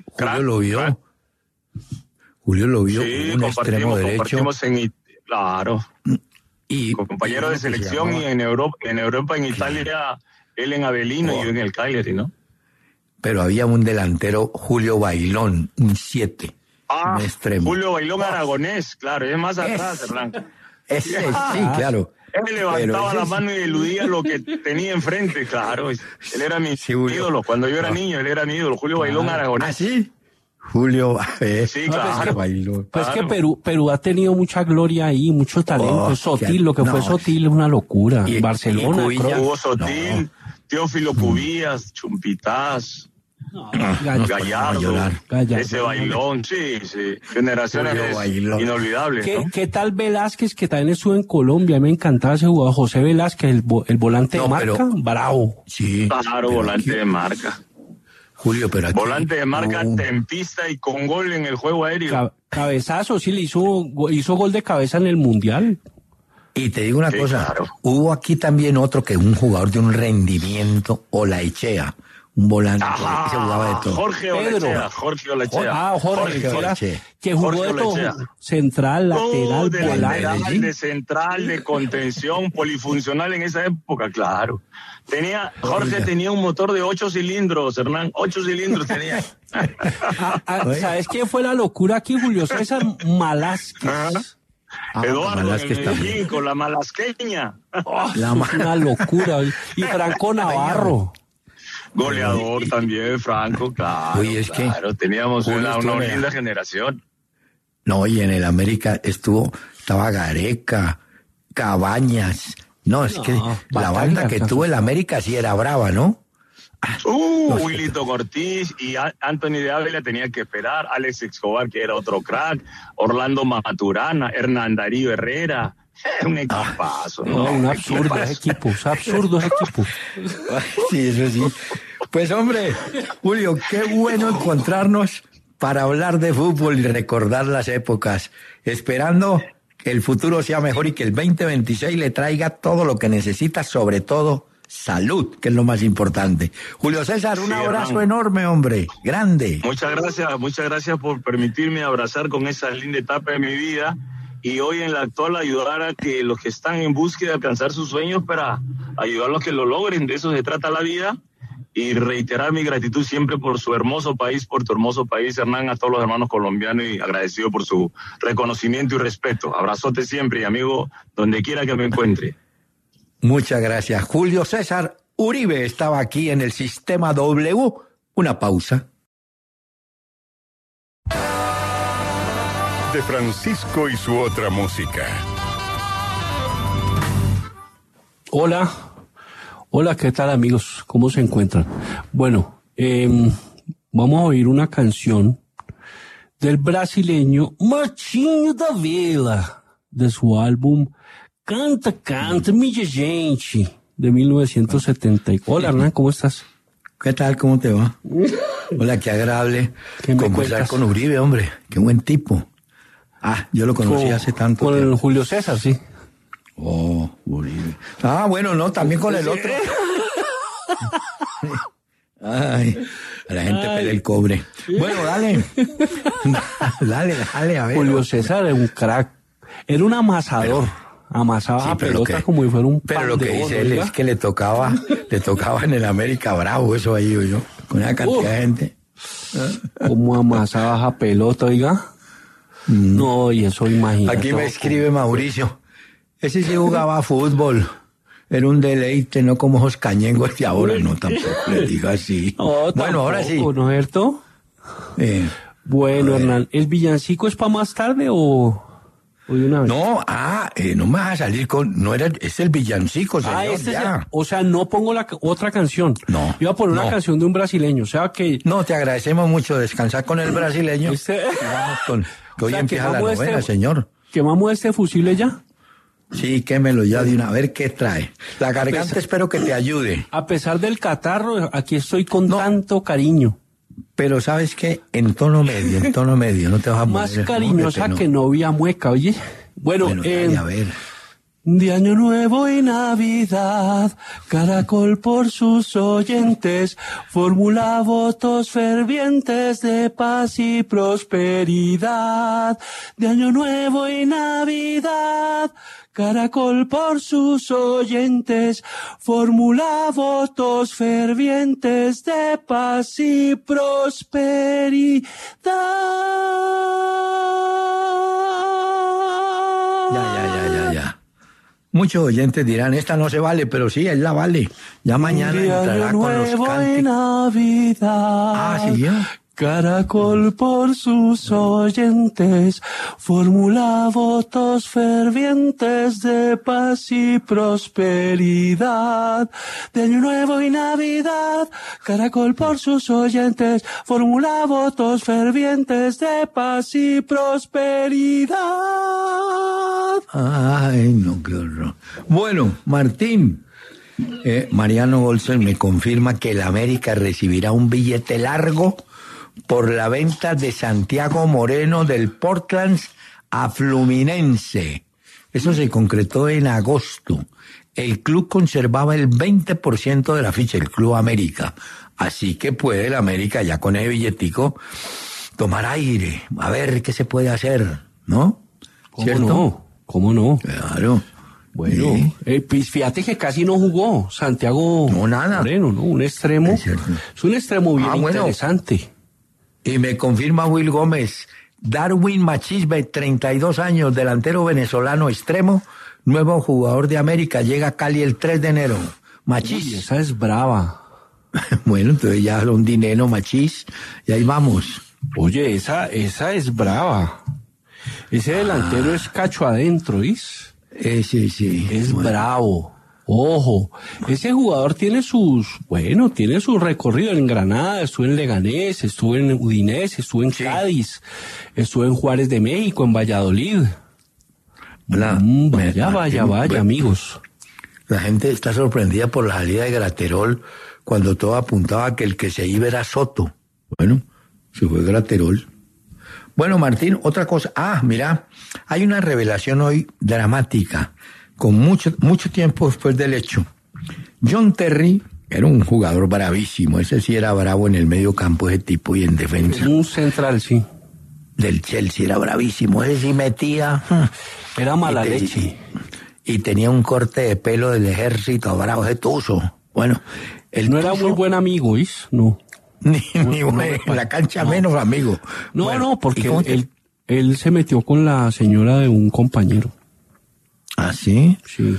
Julio lo vio, sí, un extremo derecho. Claro. Y compañero de selección, y en Europa, en Italia, él en Avellino y yo en el Cagliari, ¿no? Pero había un delantero, Julio Bailón, un 7. Un extremo. Julio Bailón aragonés, claro, es más atrás, Hernán. Ese, sí, claro. Él levantaba la mano y eludía lo que tenía enfrente, claro. Él era mi ídolo. Cuando yo era niño, él era mi ídolo. Julio Bailón aragonés. ¿Ah, sí? Julio, sí, claro. Pues que Perú ha tenido mucha gloria ahí, mucho talento. Sotil, lo que fue Sotil es una locura. Y Barcelona. Hugo Sotil, Teófilo Cubías, Chumpitaz. Gallardo, ese Bailón, sí, generaciones inolvidables, ¿no? ¿Qué tal Velázquez, que también estuvo en Colombia? Me encantaba ese jugador, José Velázquez, el volante de marca, bravo. Sí, claro, volante de marca. Julio, pero aquí, volante de marca, tempista y con gol en el juego aéreo. Cabezazo, sí, le hizo gol de cabeza en el Mundial. Y te digo una cosa, hubo aquí también otro que un jugador de un rendimiento, Olaechea. Un volante que se jugaba de todo. Jorge Olechea. Jorge, que jugó de todo. Central, lateral, volante. De central, de contención, polifuncional en esa época, claro. Jorge tenía un motor de 8 cilindros, Hernán. 8 cilindros tenía. ¿Sabes quién fue la locura aquí, Julio César? Malásquez. Eduardo Medellín, con la malasqueña. Una locura. Y Franco Navarro. Goleador también, Franco, claro. Uy, claro, teníamos una linda generación. No, y en el América estaba Gareca, Cabañas. No, es que la banda que tuvo el América sí era brava, ¿no? Willito Ortiz y Anthony de Ávila tenían que esperar, Alex Escobar, que era otro crack, Orlando Maturana, Hernán Darío Herrera. Un equipazo, ¿no? Un absurdo ese equipo, Sí, eso sí. Pues hombre, Julio, qué bueno encontrarnos para hablar de fútbol y recordar las épocas, esperando que el futuro sea mejor y que el 2026 le traiga todo lo que necesita, sobre todo salud, que es lo más importante. Julio César, un abrazo enorme, hombre, grande. Muchas gracias por permitirme abrazar con esa linda etapa de mi vida. Y hoy en la actual ayudar a que los que están en búsqueda de alcanzar sus sueños, para ayudarlos a que lo logren. De eso se trata la vida. y reiterar mi gratitud siempre por su hermoso país, por tu hermoso país, Hernán, a todos los hermanos colombianos y agradecido por su reconocimiento y respeto. Abrazote siempre y amigo, donde quiera que me encuentre. Muchas gracias. Julio César Uribe estaba aquí en el Sistema W. Una pausa. De Francisco y su otra música. Hola, ¿qué tal amigos? ¿Cómo se encuentran? Bueno, vamos a oír una canción del brasileño Martinho da Vila, de su álbum Canta, Canta, Minha Gente, de 1970. Hola Hernán, ¿cómo estás? ¿Qué tal? ¿Cómo te va? Hola, qué agradable conversar con Uribe, hombre. Qué buen tipo. Ah, yo lo conocí hace tanto tiempo. Con el Julio César, sí. Oh, Uribe. Ah, bueno, no, también con el otro. Ay, la gente pelea el cobre. Bueno, dale. dale, a ver. Julio César era un crack. Era un amasador. Amasaba a pelota como si fuera un pan. Pero lo que dice él es que le tocaba en el América Bravo, eso ahí, yo, con una cantidad de gente. Como amasaba a pelota, oiga. No, y eso imagínate. Aquí me escribe Mauricio. Ese sí jugaba fútbol. Era un deleite, no como esos cañengos de ahora. No, tampoco le diga así. No, bueno, ahora sí. ¿No es cierto? Bueno, Hernán, ¿el villancico es para más tarde o de una vez? No, no me vas a salir con... No era, es el villancico, señor, ya. O sea, no pongo la otra canción. No. Iba a poner una canción de un brasileño, o sea que... No, te agradecemos mucho descansar con el brasileño. Y vamos con... Que hoy empieza la novela, señor. ¿Quemamos este fusible ya? Sí, quémelo ya de una. A ver qué trae. La garganta espero que te ayude. A pesar del catarro, aquí estoy con tanto cariño. Pero ¿sabes qué? En tono medio, no te vas a poner... Más cariñosa que novia mueca, oye. Bueno, a ver. De Año Nuevo y Navidad, Caracol por sus oyentes formula votos fervientes de paz y prosperidad. De Año Nuevo y Navidad, Caracol por sus oyentes formula votos fervientes de paz y prosperidad. Ya. Muchos oyentes dirán, esta no se vale, pero sí, él la vale. Ya mañana entrará con los cánticos. Sí, ¿ya? Caracol por sus oyentes formula votos fervientes de paz y prosperidad. De Año Nuevo y Navidad, Caracol por sus oyentes formula votos fervientes de paz y prosperidad. Ay, no, qué horror. Bueno, Martín, Mariano Olsen me confirma que el América recibirá un billete largo por la venta de Santiago Moreno del Portland a Fluminense. Eso se concretó en agosto. El club conservaba el 20% de la ficha, el Club América. Así que puede el América ya con ese billetico tomar aire, a ver qué se puede hacer, ¿no? ¿Cómo no? Claro. Bueno, pues fíjate que casi no jugó Santiago Moreno, ¿no? Un extremo. Es un extremo bien interesante. Y me confirma Will Gómez, Darwin Machisbe, 32 años, delantero venezolano extremo, nuevo jugador de América, llega a Cali el 3 de enero. Machís. Uy, esa es brava. Bueno, entonces ya un dinero Machís, y ahí vamos. Oye, esa es brava. Ese delantero es cacho adentro, ¿vis? Sí. Es bravo. Ojo, ese jugador tiene su recorrido en Granada, estuvo en Leganés, estuvo en Udinese, estuvo en Cádiz, estuvo en Juárez de México, en Valladolid. Vaya, amigos. La gente está sorprendida por la salida de Graterol cuando todo apuntaba que el que se iba era Soto. Bueno, se fue Graterol. Bueno, Martín, otra cosa. Mira, hay una revelación hoy dramática, con mucho tiempo después del hecho. John Terry era un jugador bravísimo, ese sí era bravo en el medio campo, ese tipo, y en defensa. Un central, sí. Del Chelsea era bravísimo, ese sí metía. Era mala leche. Y tenía un corte de pelo del ejército, bravo, ese tuzo. Bueno, no era muy buen amigo, ¿oís? No. Ni en la cancha menos amigo. No, bueno, no, porque él se metió con la señora de un compañero. ¿Ah, sí? Sí.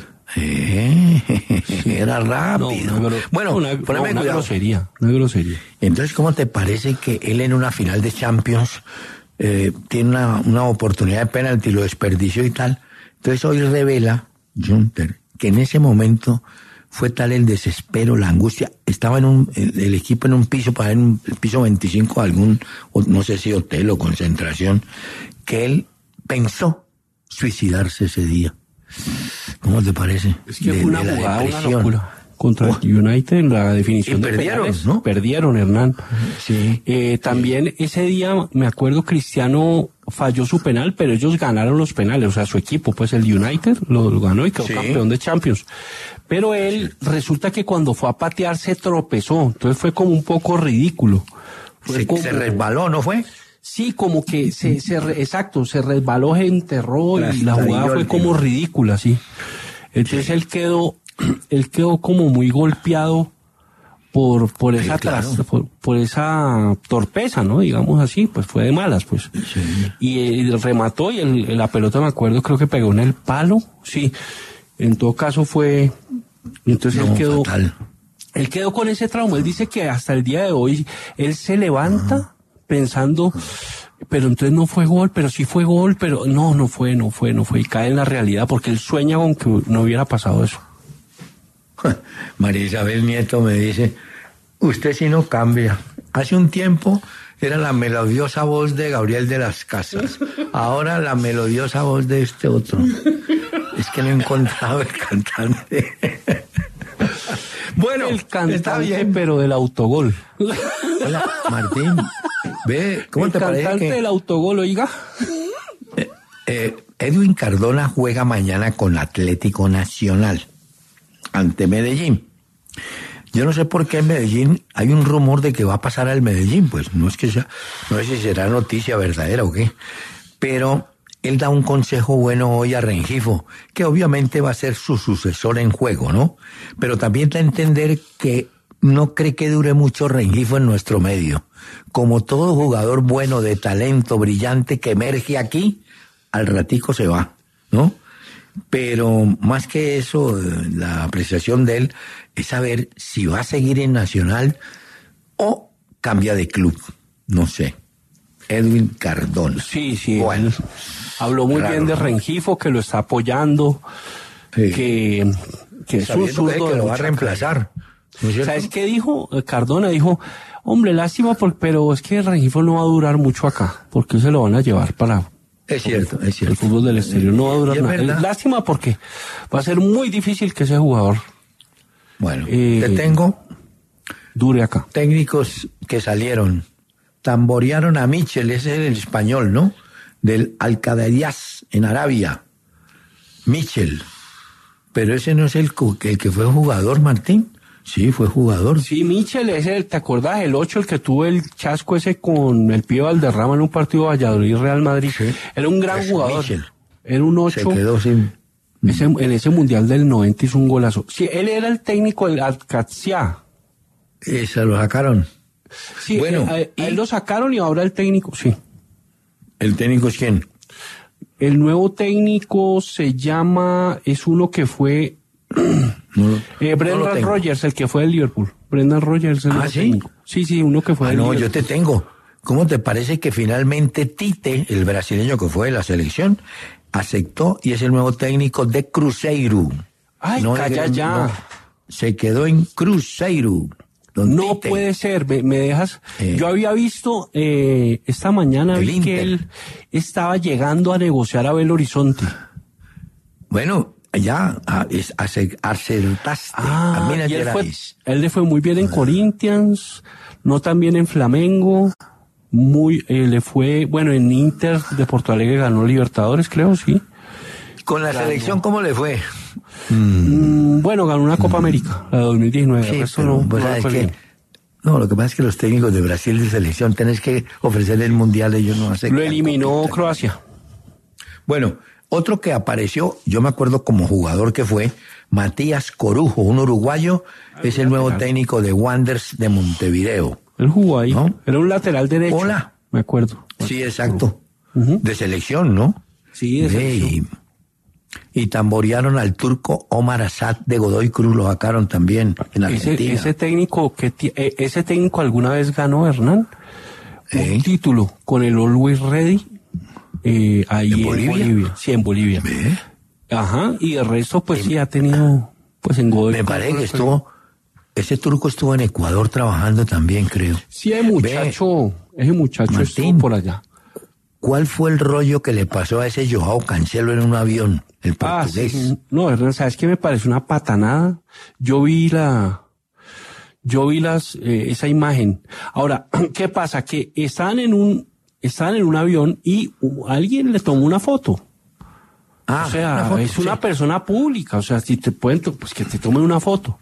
Era rápido. Una grosería. Entonces, ¿cómo te parece que él en una final de Champions tiene una oportunidad de penalti, lo desperdició y tal? Entonces hoy revela Junter que en ese momento fue tal el desespero, la angustia. Estaba el equipo en un piso, para en el piso 25 algún, no sé si hotel o concentración, que él pensó suicidarse ese día. ¿Cómo te parece? Es que fue una jugada, una locura. Contra el United en la definición de penales, ¿no? Perdieron, Hernán. Sí. También ese día, me acuerdo, Cristiano falló su penal, pero ellos ganaron los penales, o sea, su equipo, pues el United lo ganó y quedó campeón de Champions. Pero él, resulta que cuando fue a patear se tropezó, entonces fue como un poco ridículo. Se resbaló, ¿no fue? Sí, como que se resbaló, se enterró y la jugada fue como ridícula, sí. Entonces él quedó como muy golpeado por esa por esa torpeza, ¿no? Digamos así, pues fue de malas, pues. Sí. Y remató y la pelota, me acuerdo, creo que pegó en el palo, sí. En todo caso fue, entonces él quedó con ese trauma. Él dice que hasta el día de hoy él se levanta pensando, pero entonces no fue gol, pero sí fue gol, pero no fue, y cae en la realidad porque él sueña con que no hubiera pasado eso. María Isabel Nieto me dice, usted sí no cambia. Hace un tiempo era la melodiosa voz de Gabriel de las Casas, ahora la melodiosa voz de este otro. Es que no he encontrado el cantante. Bueno, el cantante, está bien, pero del autogol. Hola, Martín. Ve, ¿cómo te parece? El cantante del autogol, oiga. Edwin Cardona juega mañana con Atlético Nacional ante Medellín. Yo no sé por qué en Medellín hay un rumor de que va a pasar al Medellín, pues no sé si será noticia verdadera o qué, pero él da un consejo bueno hoy a Rengifo, que obviamente va a ser su sucesor en juego, ¿no? Pero también da a entender que no cree que dure mucho Rengifo en nuestro medio. Como todo jugador bueno, de talento, brillante, que emerge aquí, al ratico se va, ¿no? Pero más que eso, la apreciación de él es saber si va a seguir en Nacional o cambia de club, no sé. Edwin Cardona. Sí, bueno, habló muy bien de Rengifo, que lo está apoyando, que es un zurdo que lo va a reemplazar. ¿No es cierto? ¿Sabes qué dijo? Cardona dijo, hombre, lástima, pero es que Rengifo no va a durar mucho acá, porque se lo van a llevar para... Es cierto. El fútbol del exterior no va a durar nada. Lástima porque va a ser muy difícil que ese jugador... Bueno, te tengo... Dure acá. Técnicos que salieron... Tamborearon a Michel, ese es el español, ¿no? Del Al-Qadarias, en Arabia. Michel. Pero ese no es el que fue jugador, Martín. Sí, fue jugador. Sí, Michel es ¿te acordás? El 8, el que tuvo el chasco ese con el Pío Valderrama en un partido de Valladolid-Real Madrid. Sí. Era un gran jugador. Michel. Era un 8. Se quedó sin... En ese Mundial del 90 hizo un golazo. Sí, él era el técnico del Al-Qadsia. Se lo sacaron. Sí, bueno, él lo sacaron y ahora el técnico, sí. ¿El técnico es quién? El nuevo técnico es uno que fue Brendan Rodgers, el que fue del Liverpool. Brendan Rodgers, el nuevo técnico. Sí, uno que fue del Liverpool. Yo te tengo. ¿Cómo te parece que finalmente Tite, el brasileño que fue de la selección, aceptó y es el nuevo técnico de Cruzeiro? Ay, calla ya. No, se quedó en Cruzeiro. No Tite. Puede ser, me dejas. Yo había visto esta mañana que él estaba llegando a negociar a Belo Horizonte. Bueno, ya acertaste. Él le fue muy bien en Corinthians, no tan bien en Flamengo. Le fue, bueno, en Inter de Porto Alegre ganó Libertadores, creo, sí. ¿Con la selección cómo le fue? Bueno, ganó una Copa América, la de 2019. Sí, pero lo que pasa es que los técnicos de Brasil de selección tenés que ofrecer el mundial, ellos no hacen. Lo eliminó Croacia. Bueno, Otro que apareció, yo me acuerdo como jugador que fue, Matías Corujo, un uruguayo, es el nuevo técnico de Wanderers de Montevideo. Él jugó ahí, ¿no? Era un lateral derecho. Hola. Me acuerdo. Sí, exacto. De selección, ¿no? Sí, de selección. Y tamborearon al turco Omar Asad de Godoy Cruz, lo sacaron también en Argentina. Ese técnico alguna vez ganó, Hernán, un título con el Always Ready, ahí ¿En Bolivia? Sí, en Bolivia. ¿Ve? Ajá, y el resto pues sí ha tenido, pues en Godoy Cruz. Me parece que ese turco estuvo en Ecuador trabajando también, creo. Sí, ese muchacho Martín, estuvo por allá. ¿Cuál fue el rollo que le pasó a ese Joao Cancelo en un avión, el portugués? Sí. No, Hernán, ¿sabes qué me parece una patanada? Yo vi esa imagen. Ahora, ¿qué pasa? Que estaban en un avión y alguien le tomó una foto. O sea, es una persona pública, o sea, si te pueden, pues que te tomen una foto.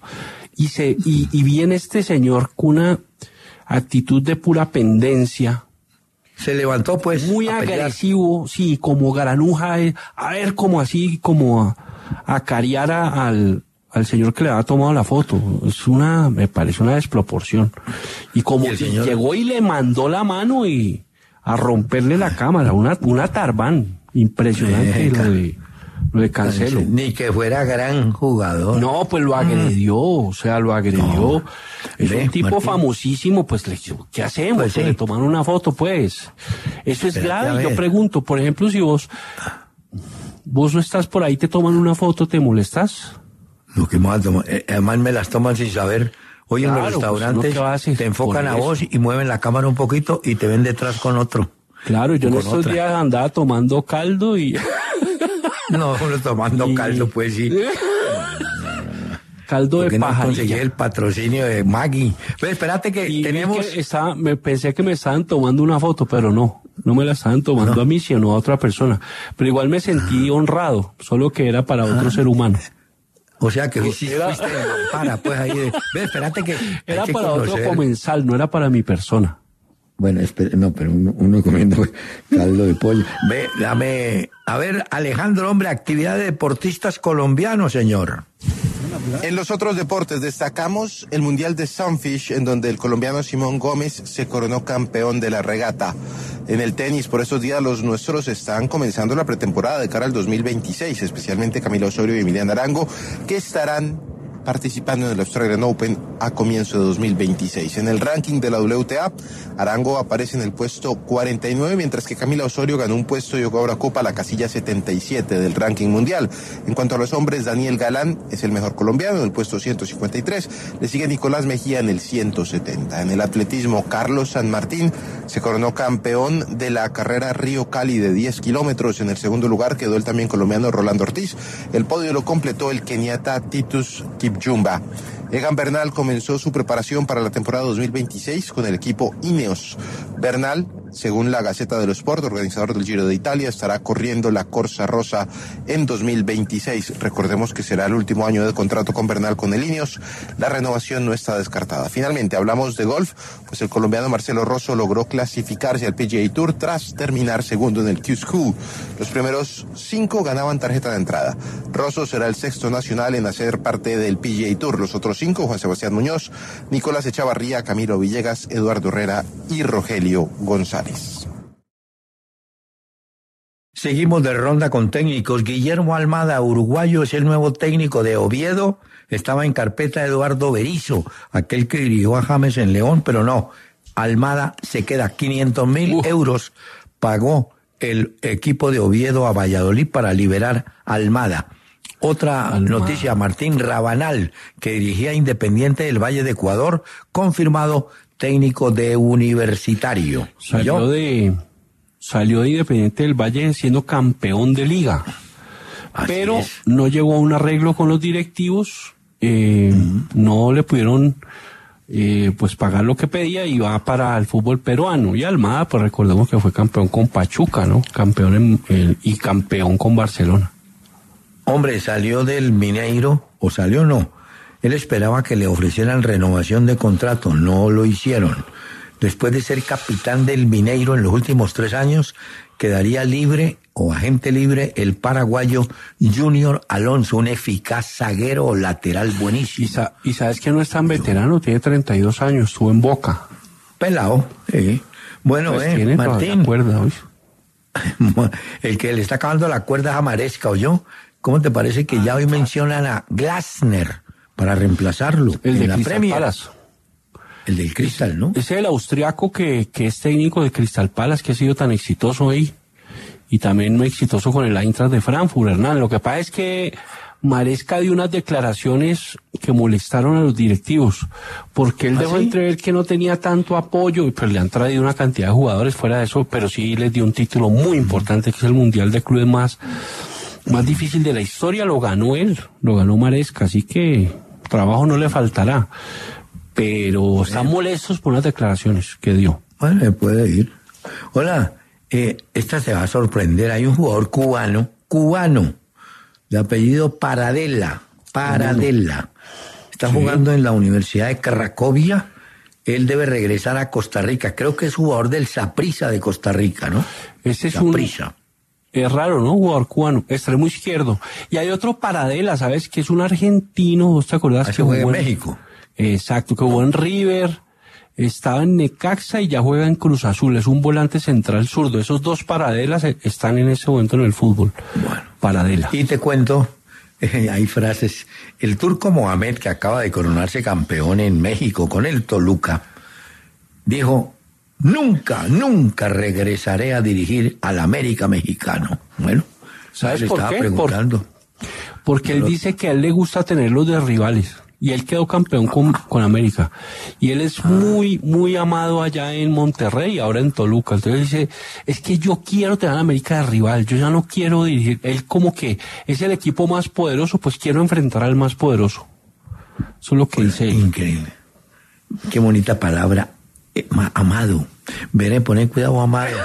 Y viene este señor con una actitud de pura pendencia. Se levantó pues muy agresivo, sí, como granuja, a ver, como así, como a cariar al señor que le había tomado la foto. Me parece una desproporción. Y como que llegó y le mandó la mano y a romperle la cámara, una tarbán. Impresionante lo de Cancelo. Ni que fuera gran jugador. No, pues lo agredió, No. Es un tipo Martín, famosísimo, pues ¿qué hacemos? Pues sí. Le toman una foto, pues. Eso es grave. Yo pregunto, por ejemplo, si vos no estás por ahí, te toman una foto, ¿te molestas? No, que más además me las toman sin saber. Hoy en los restaurantes pues, te enfocan a vos y mueven la cámara un poquito y te ven detrás con otro. Claro, yo en estos días andaba tomando caldo y... No, uno tomando caldo, pues sí. Caldo de pajarilla. No conseguí el patrocinio de Maggi. Pues espérate que tenemos... me pensé que me estaban tomando una foto, pero no me la estaban tomando a mí, sino a otra persona. Pero igual me sentí honrado, solo que era para otro ser humano. O sea que fuiste de mampara, pues ahí. Espérate que... Era para otro comensal, no era para mi persona. Bueno, pero uno comiendo caldo de pollo. A ver, Alejandro, hombre, actividad de deportistas colombianos, señor. En los otros deportes destacamos el Mundial de Sunfish, en donde el colombiano Simón Gómez se coronó campeón de la regata. En el tenis, por estos días los nuestros están comenzando la pretemporada de cara al 2026, especialmente Camila Osorio y Emiliana Arango, que estarán participando en el Australian Open a comienzo de 2026. En el ranking de la WTA, Arango aparece en el puesto 49, mientras que Camila Osorio ganó un puesto y llegó ahora copa a la casilla 77 del ranking mundial. En cuanto a los hombres, Daniel Galán es el mejor colombiano en el puesto 153, le sigue Nicolás Mejía en el 170. En el atletismo, Carlos San Martín se coronó campeón de la carrera Río Cali de 10 kilómetros. En el segundo lugar quedó el también colombiano Rolando Ortiz. El podio lo completó el keniata Titus Kipchumba. Egan Bernal comenzó su preparación para la temporada 2026 con el equipo Ineos. Bernal, según la Gaceta dello Sport, organizador del Giro de Italia, estará corriendo la Corsa Rosa en 2026. Recordemos que será el último año de contrato con Bernal con el Ineos. La renovación no está descartada. Finalmente, hablamos de golf, pues el colombiano Marcelo Rosso logró clasificarse al PGA Tour tras terminar segundo en el Q-School. Los primeros 5 ganaban tarjeta de entrada. Rosso será el sexto nacional en hacer parte del PGA Tour. Los otros 5, Juan Sebastián Muñoz, Nicolás Echavarría, Camilo Villegas, Eduardo Herrera y Rogelio González. Seguimos de ronda con técnicos. Guillermo Almada, uruguayo, es el nuevo técnico de Oviedo. Estaba en carpeta Eduardo Berizzo, aquel que dirigió a James en León, pero no. Almada se queda. 500.000 euros pagó el equipo de Oviedo a Valladolid para liberar a Almada. Otra noticia, Martín Rabanal, que dirigía Independiente del Valle de Ecuador, confirmado técnico de Universitario. Salió de Independiente del Valle siendo campeón de liga. Pero no llegó a un arreglo con los directivos, no le pudieron pues pagar lo que pedía y va para el fútbol peruano. Y Almada, pues recordemos que fue campeón con Pachuca, ¿no? Y campeón con Barcelona. Hombre, salió del Mineiro, o salió no. Él esperaba que le ofrecieran renovación de contrato, no lo hicieron. después de ser capitán del Mineiro en los últimos 3 años, quedaría libre o agente libre el paraguayo Junior Alonso, un eficaz zaguero o lateral buenísimo. Y sabes que no es tan veterano, tiene 32 años, estuvo en Boca. Pelado, Bueno, pues tiene Martín. Cuerda, hoy. El que le está acabando la cuerda es a Maresca, ¿o yo? ¿Cómo te parece que ya hoy mencionan a Glasner para reemplazarlo El en de la Crystal Premier? Palace. El del Crystal, ¿no? Es el austriaco que es técnico de Crystal Palace, que ha sido tan exitoso ahí. Y también muy exitoso con el Eintracht de Frankfurt, Hernán. Lo que pasa es que Maresca dio unas declaraciones que molestaron a los directivos, porque él dejó entrever que no tenía tanto apoyo, pero le han traído una cantidad de jugadores fuera de eso, pero sí les dio un título muy importante, que es el Mundial de Clubes más difícil de la historia. Lo ganó él, lo ganó Maresca, así que trabajo no le faltará. Pero están molestos por las declaraciones que dio. Bueno, me puede ir. Hola, esta se va a sorprender. Hay un jugador cubano, de apellido Paradella. Está jugando en la Universidad de Cracovia. Él debe regresar a Costa Rica. Creo que es jugador del Saprissa de Costa Rica, ¿no? Ese es Saprissa. Es raro, ¿no? Jugador cubano, extremo izquierdo. Y hay otro Paradella, ¿sabes? Que es un argentino, ¿vos te acordás? Que juega en México. Exacto, que jugó en River, estaba en Necaxa y ya juega en Cruz Azul. Es un volante central zurdo. Esos dos Paradelas están en ese momento en el fútbol. Bueno. Paradella. Y te cuento, hay frases. El turco Mohamed, que acaba de coronarse campeón en México con el Toluca, dijo: nunca regresaré a dirigir al América mexicano. Bueno, ¿sabes le por estaba qué? preguntando. Porque él dice que a él le gusta tenerlos de rivales. Y él quedó campeón con América. Y él es muy amado allá en Monterrey, ahora en Toluca. Entonces dice, es que yo quiero tener a América de rival, yo ya no quiero dirigir. Él como que es el equipo más poderoso, pues quiero enfrentar al más poderoso. Eso es lo que dice él. Increíble. Qué bonita palabra. Amado. Veré, poner cuidado, amado.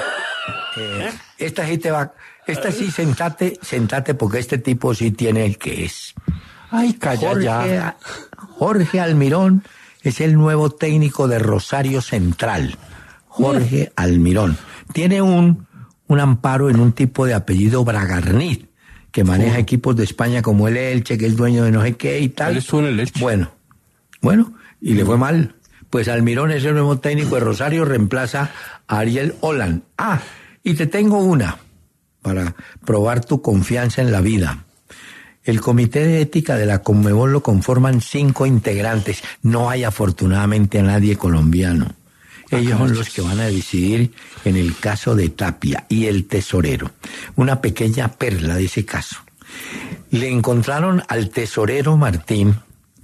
Esta sí sentate porque este tipo sí tiene el que es. Ay, calla ya. Jorge Almirón es el nuevo técnico de Rosario Central. Jorge Almirón. Tiene un amparo en un tipo de apellido Bragarnit, que maneja equipos de España como el Elche, que es dueño de no sé qué y tal. Él estuvo en el Elche. Bueno, y le fue mal. Pues Almirón es el nuevo técnico de Rosario, reemplaza a Ariel Holland. Y te tengo una para probar tu confianza en la vida. El comité de ética de la Conmebol lo conforman 5 integrantes. No hay afortunadamente a nadie colombiano. Ellos son los que van a decidir en el caso de Tapia y el tesorero. Una pequeña perla de ese caso. Le encontraron al tesorero Martín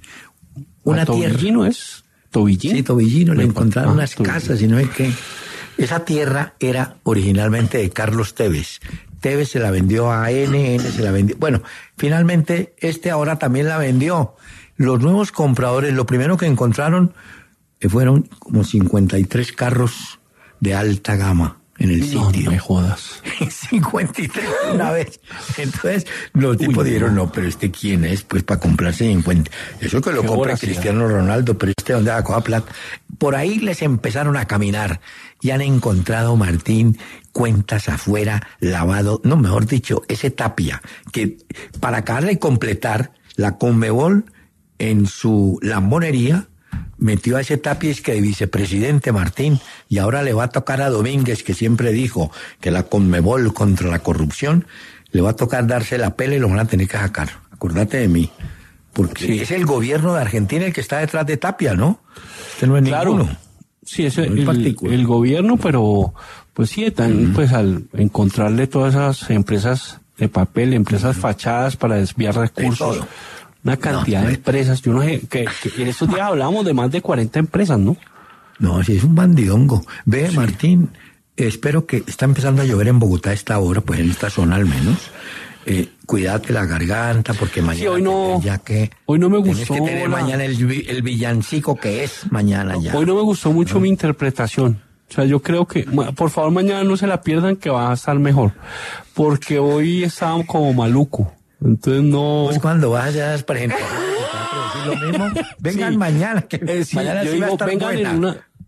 una tierra. ¿Tobillino es? ¿Tobillino? Sí, Tobillino. Le encontraron unas casas y no sé qué. Esa tierra era originalmente de Carlos Tevez. Tevez se la vendió a N se la vendió. Bueno, finalmente ahora también la vendió. Los nuevos compradores, lo primero que encontraron fueron como 53 carros de alta gama en el sitio. No me jodas. 53 una vez. Entonces los tipos dijeron, no, pero ¿quién es? Pues para comprarse 50. Eso que lo compra Cristiano Ronaldo, pero ¿dónde va a coger plata? Por ahí les empezaron a caminar y han encontrado, Martín, cuentas afuera, lavado, no, mejor dicho, ese Tapia, que para acabarle de completar, la Conmebol en su lambonería metió a ese Tapia es que de vicepresidente, Martín, y ahora le va a tocar a Domínguez, que siempre dijo que la Conmebol contra la corrupción, le va a tocar darse la pela y lo van a tener que sacar. Acordate de mí. Porque es el gobierno de Argentina el que está detrás de Tapia, ¿no? Este no es ninguno. Sí, es el gobierno, pero pues sí, pues al encontrarle todas esas empresas de papel, empresas fachadas para desviar recursos, una cantidad de empresas, yo no sé, que en estos días hablábamos de más de 40 empresas, ¿no? No, sí, es un bandidongo. Ve, sí. Martín, espero que está empezando a llover en Bogotá a esta hora, pues en esta zona al menos. Cuídate la garganta porque mañana sí, hoy no me gustó. Tienes que tener mañana el villancico que es mañana ya. Hoy no me gustó mucho mi interpretación. O sea, yo creo que, por favor, mañana no se la pierdan, que va a estar mejor. Porque hoy estaba como maluco. Entonces no. Pues cuando vayas, por ejemplo, lo mismo, vengan mañana, que sí, mañana yo sí digo, va a estar vengan buena.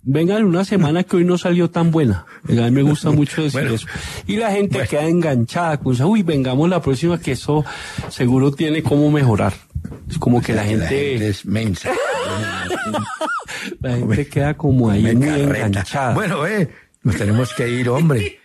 vengan una semana que hoy no salió tan buena. A mí me gusta mucho decir eso. Y la gente queda enganchada con eso. Uy, vengamos la próxima, que eso seguro tiene cómo mejorar. Es como que la gente es mensa. la gente queda como ahí muy enganchada. Bueno, nos tenemos que ir, hombre.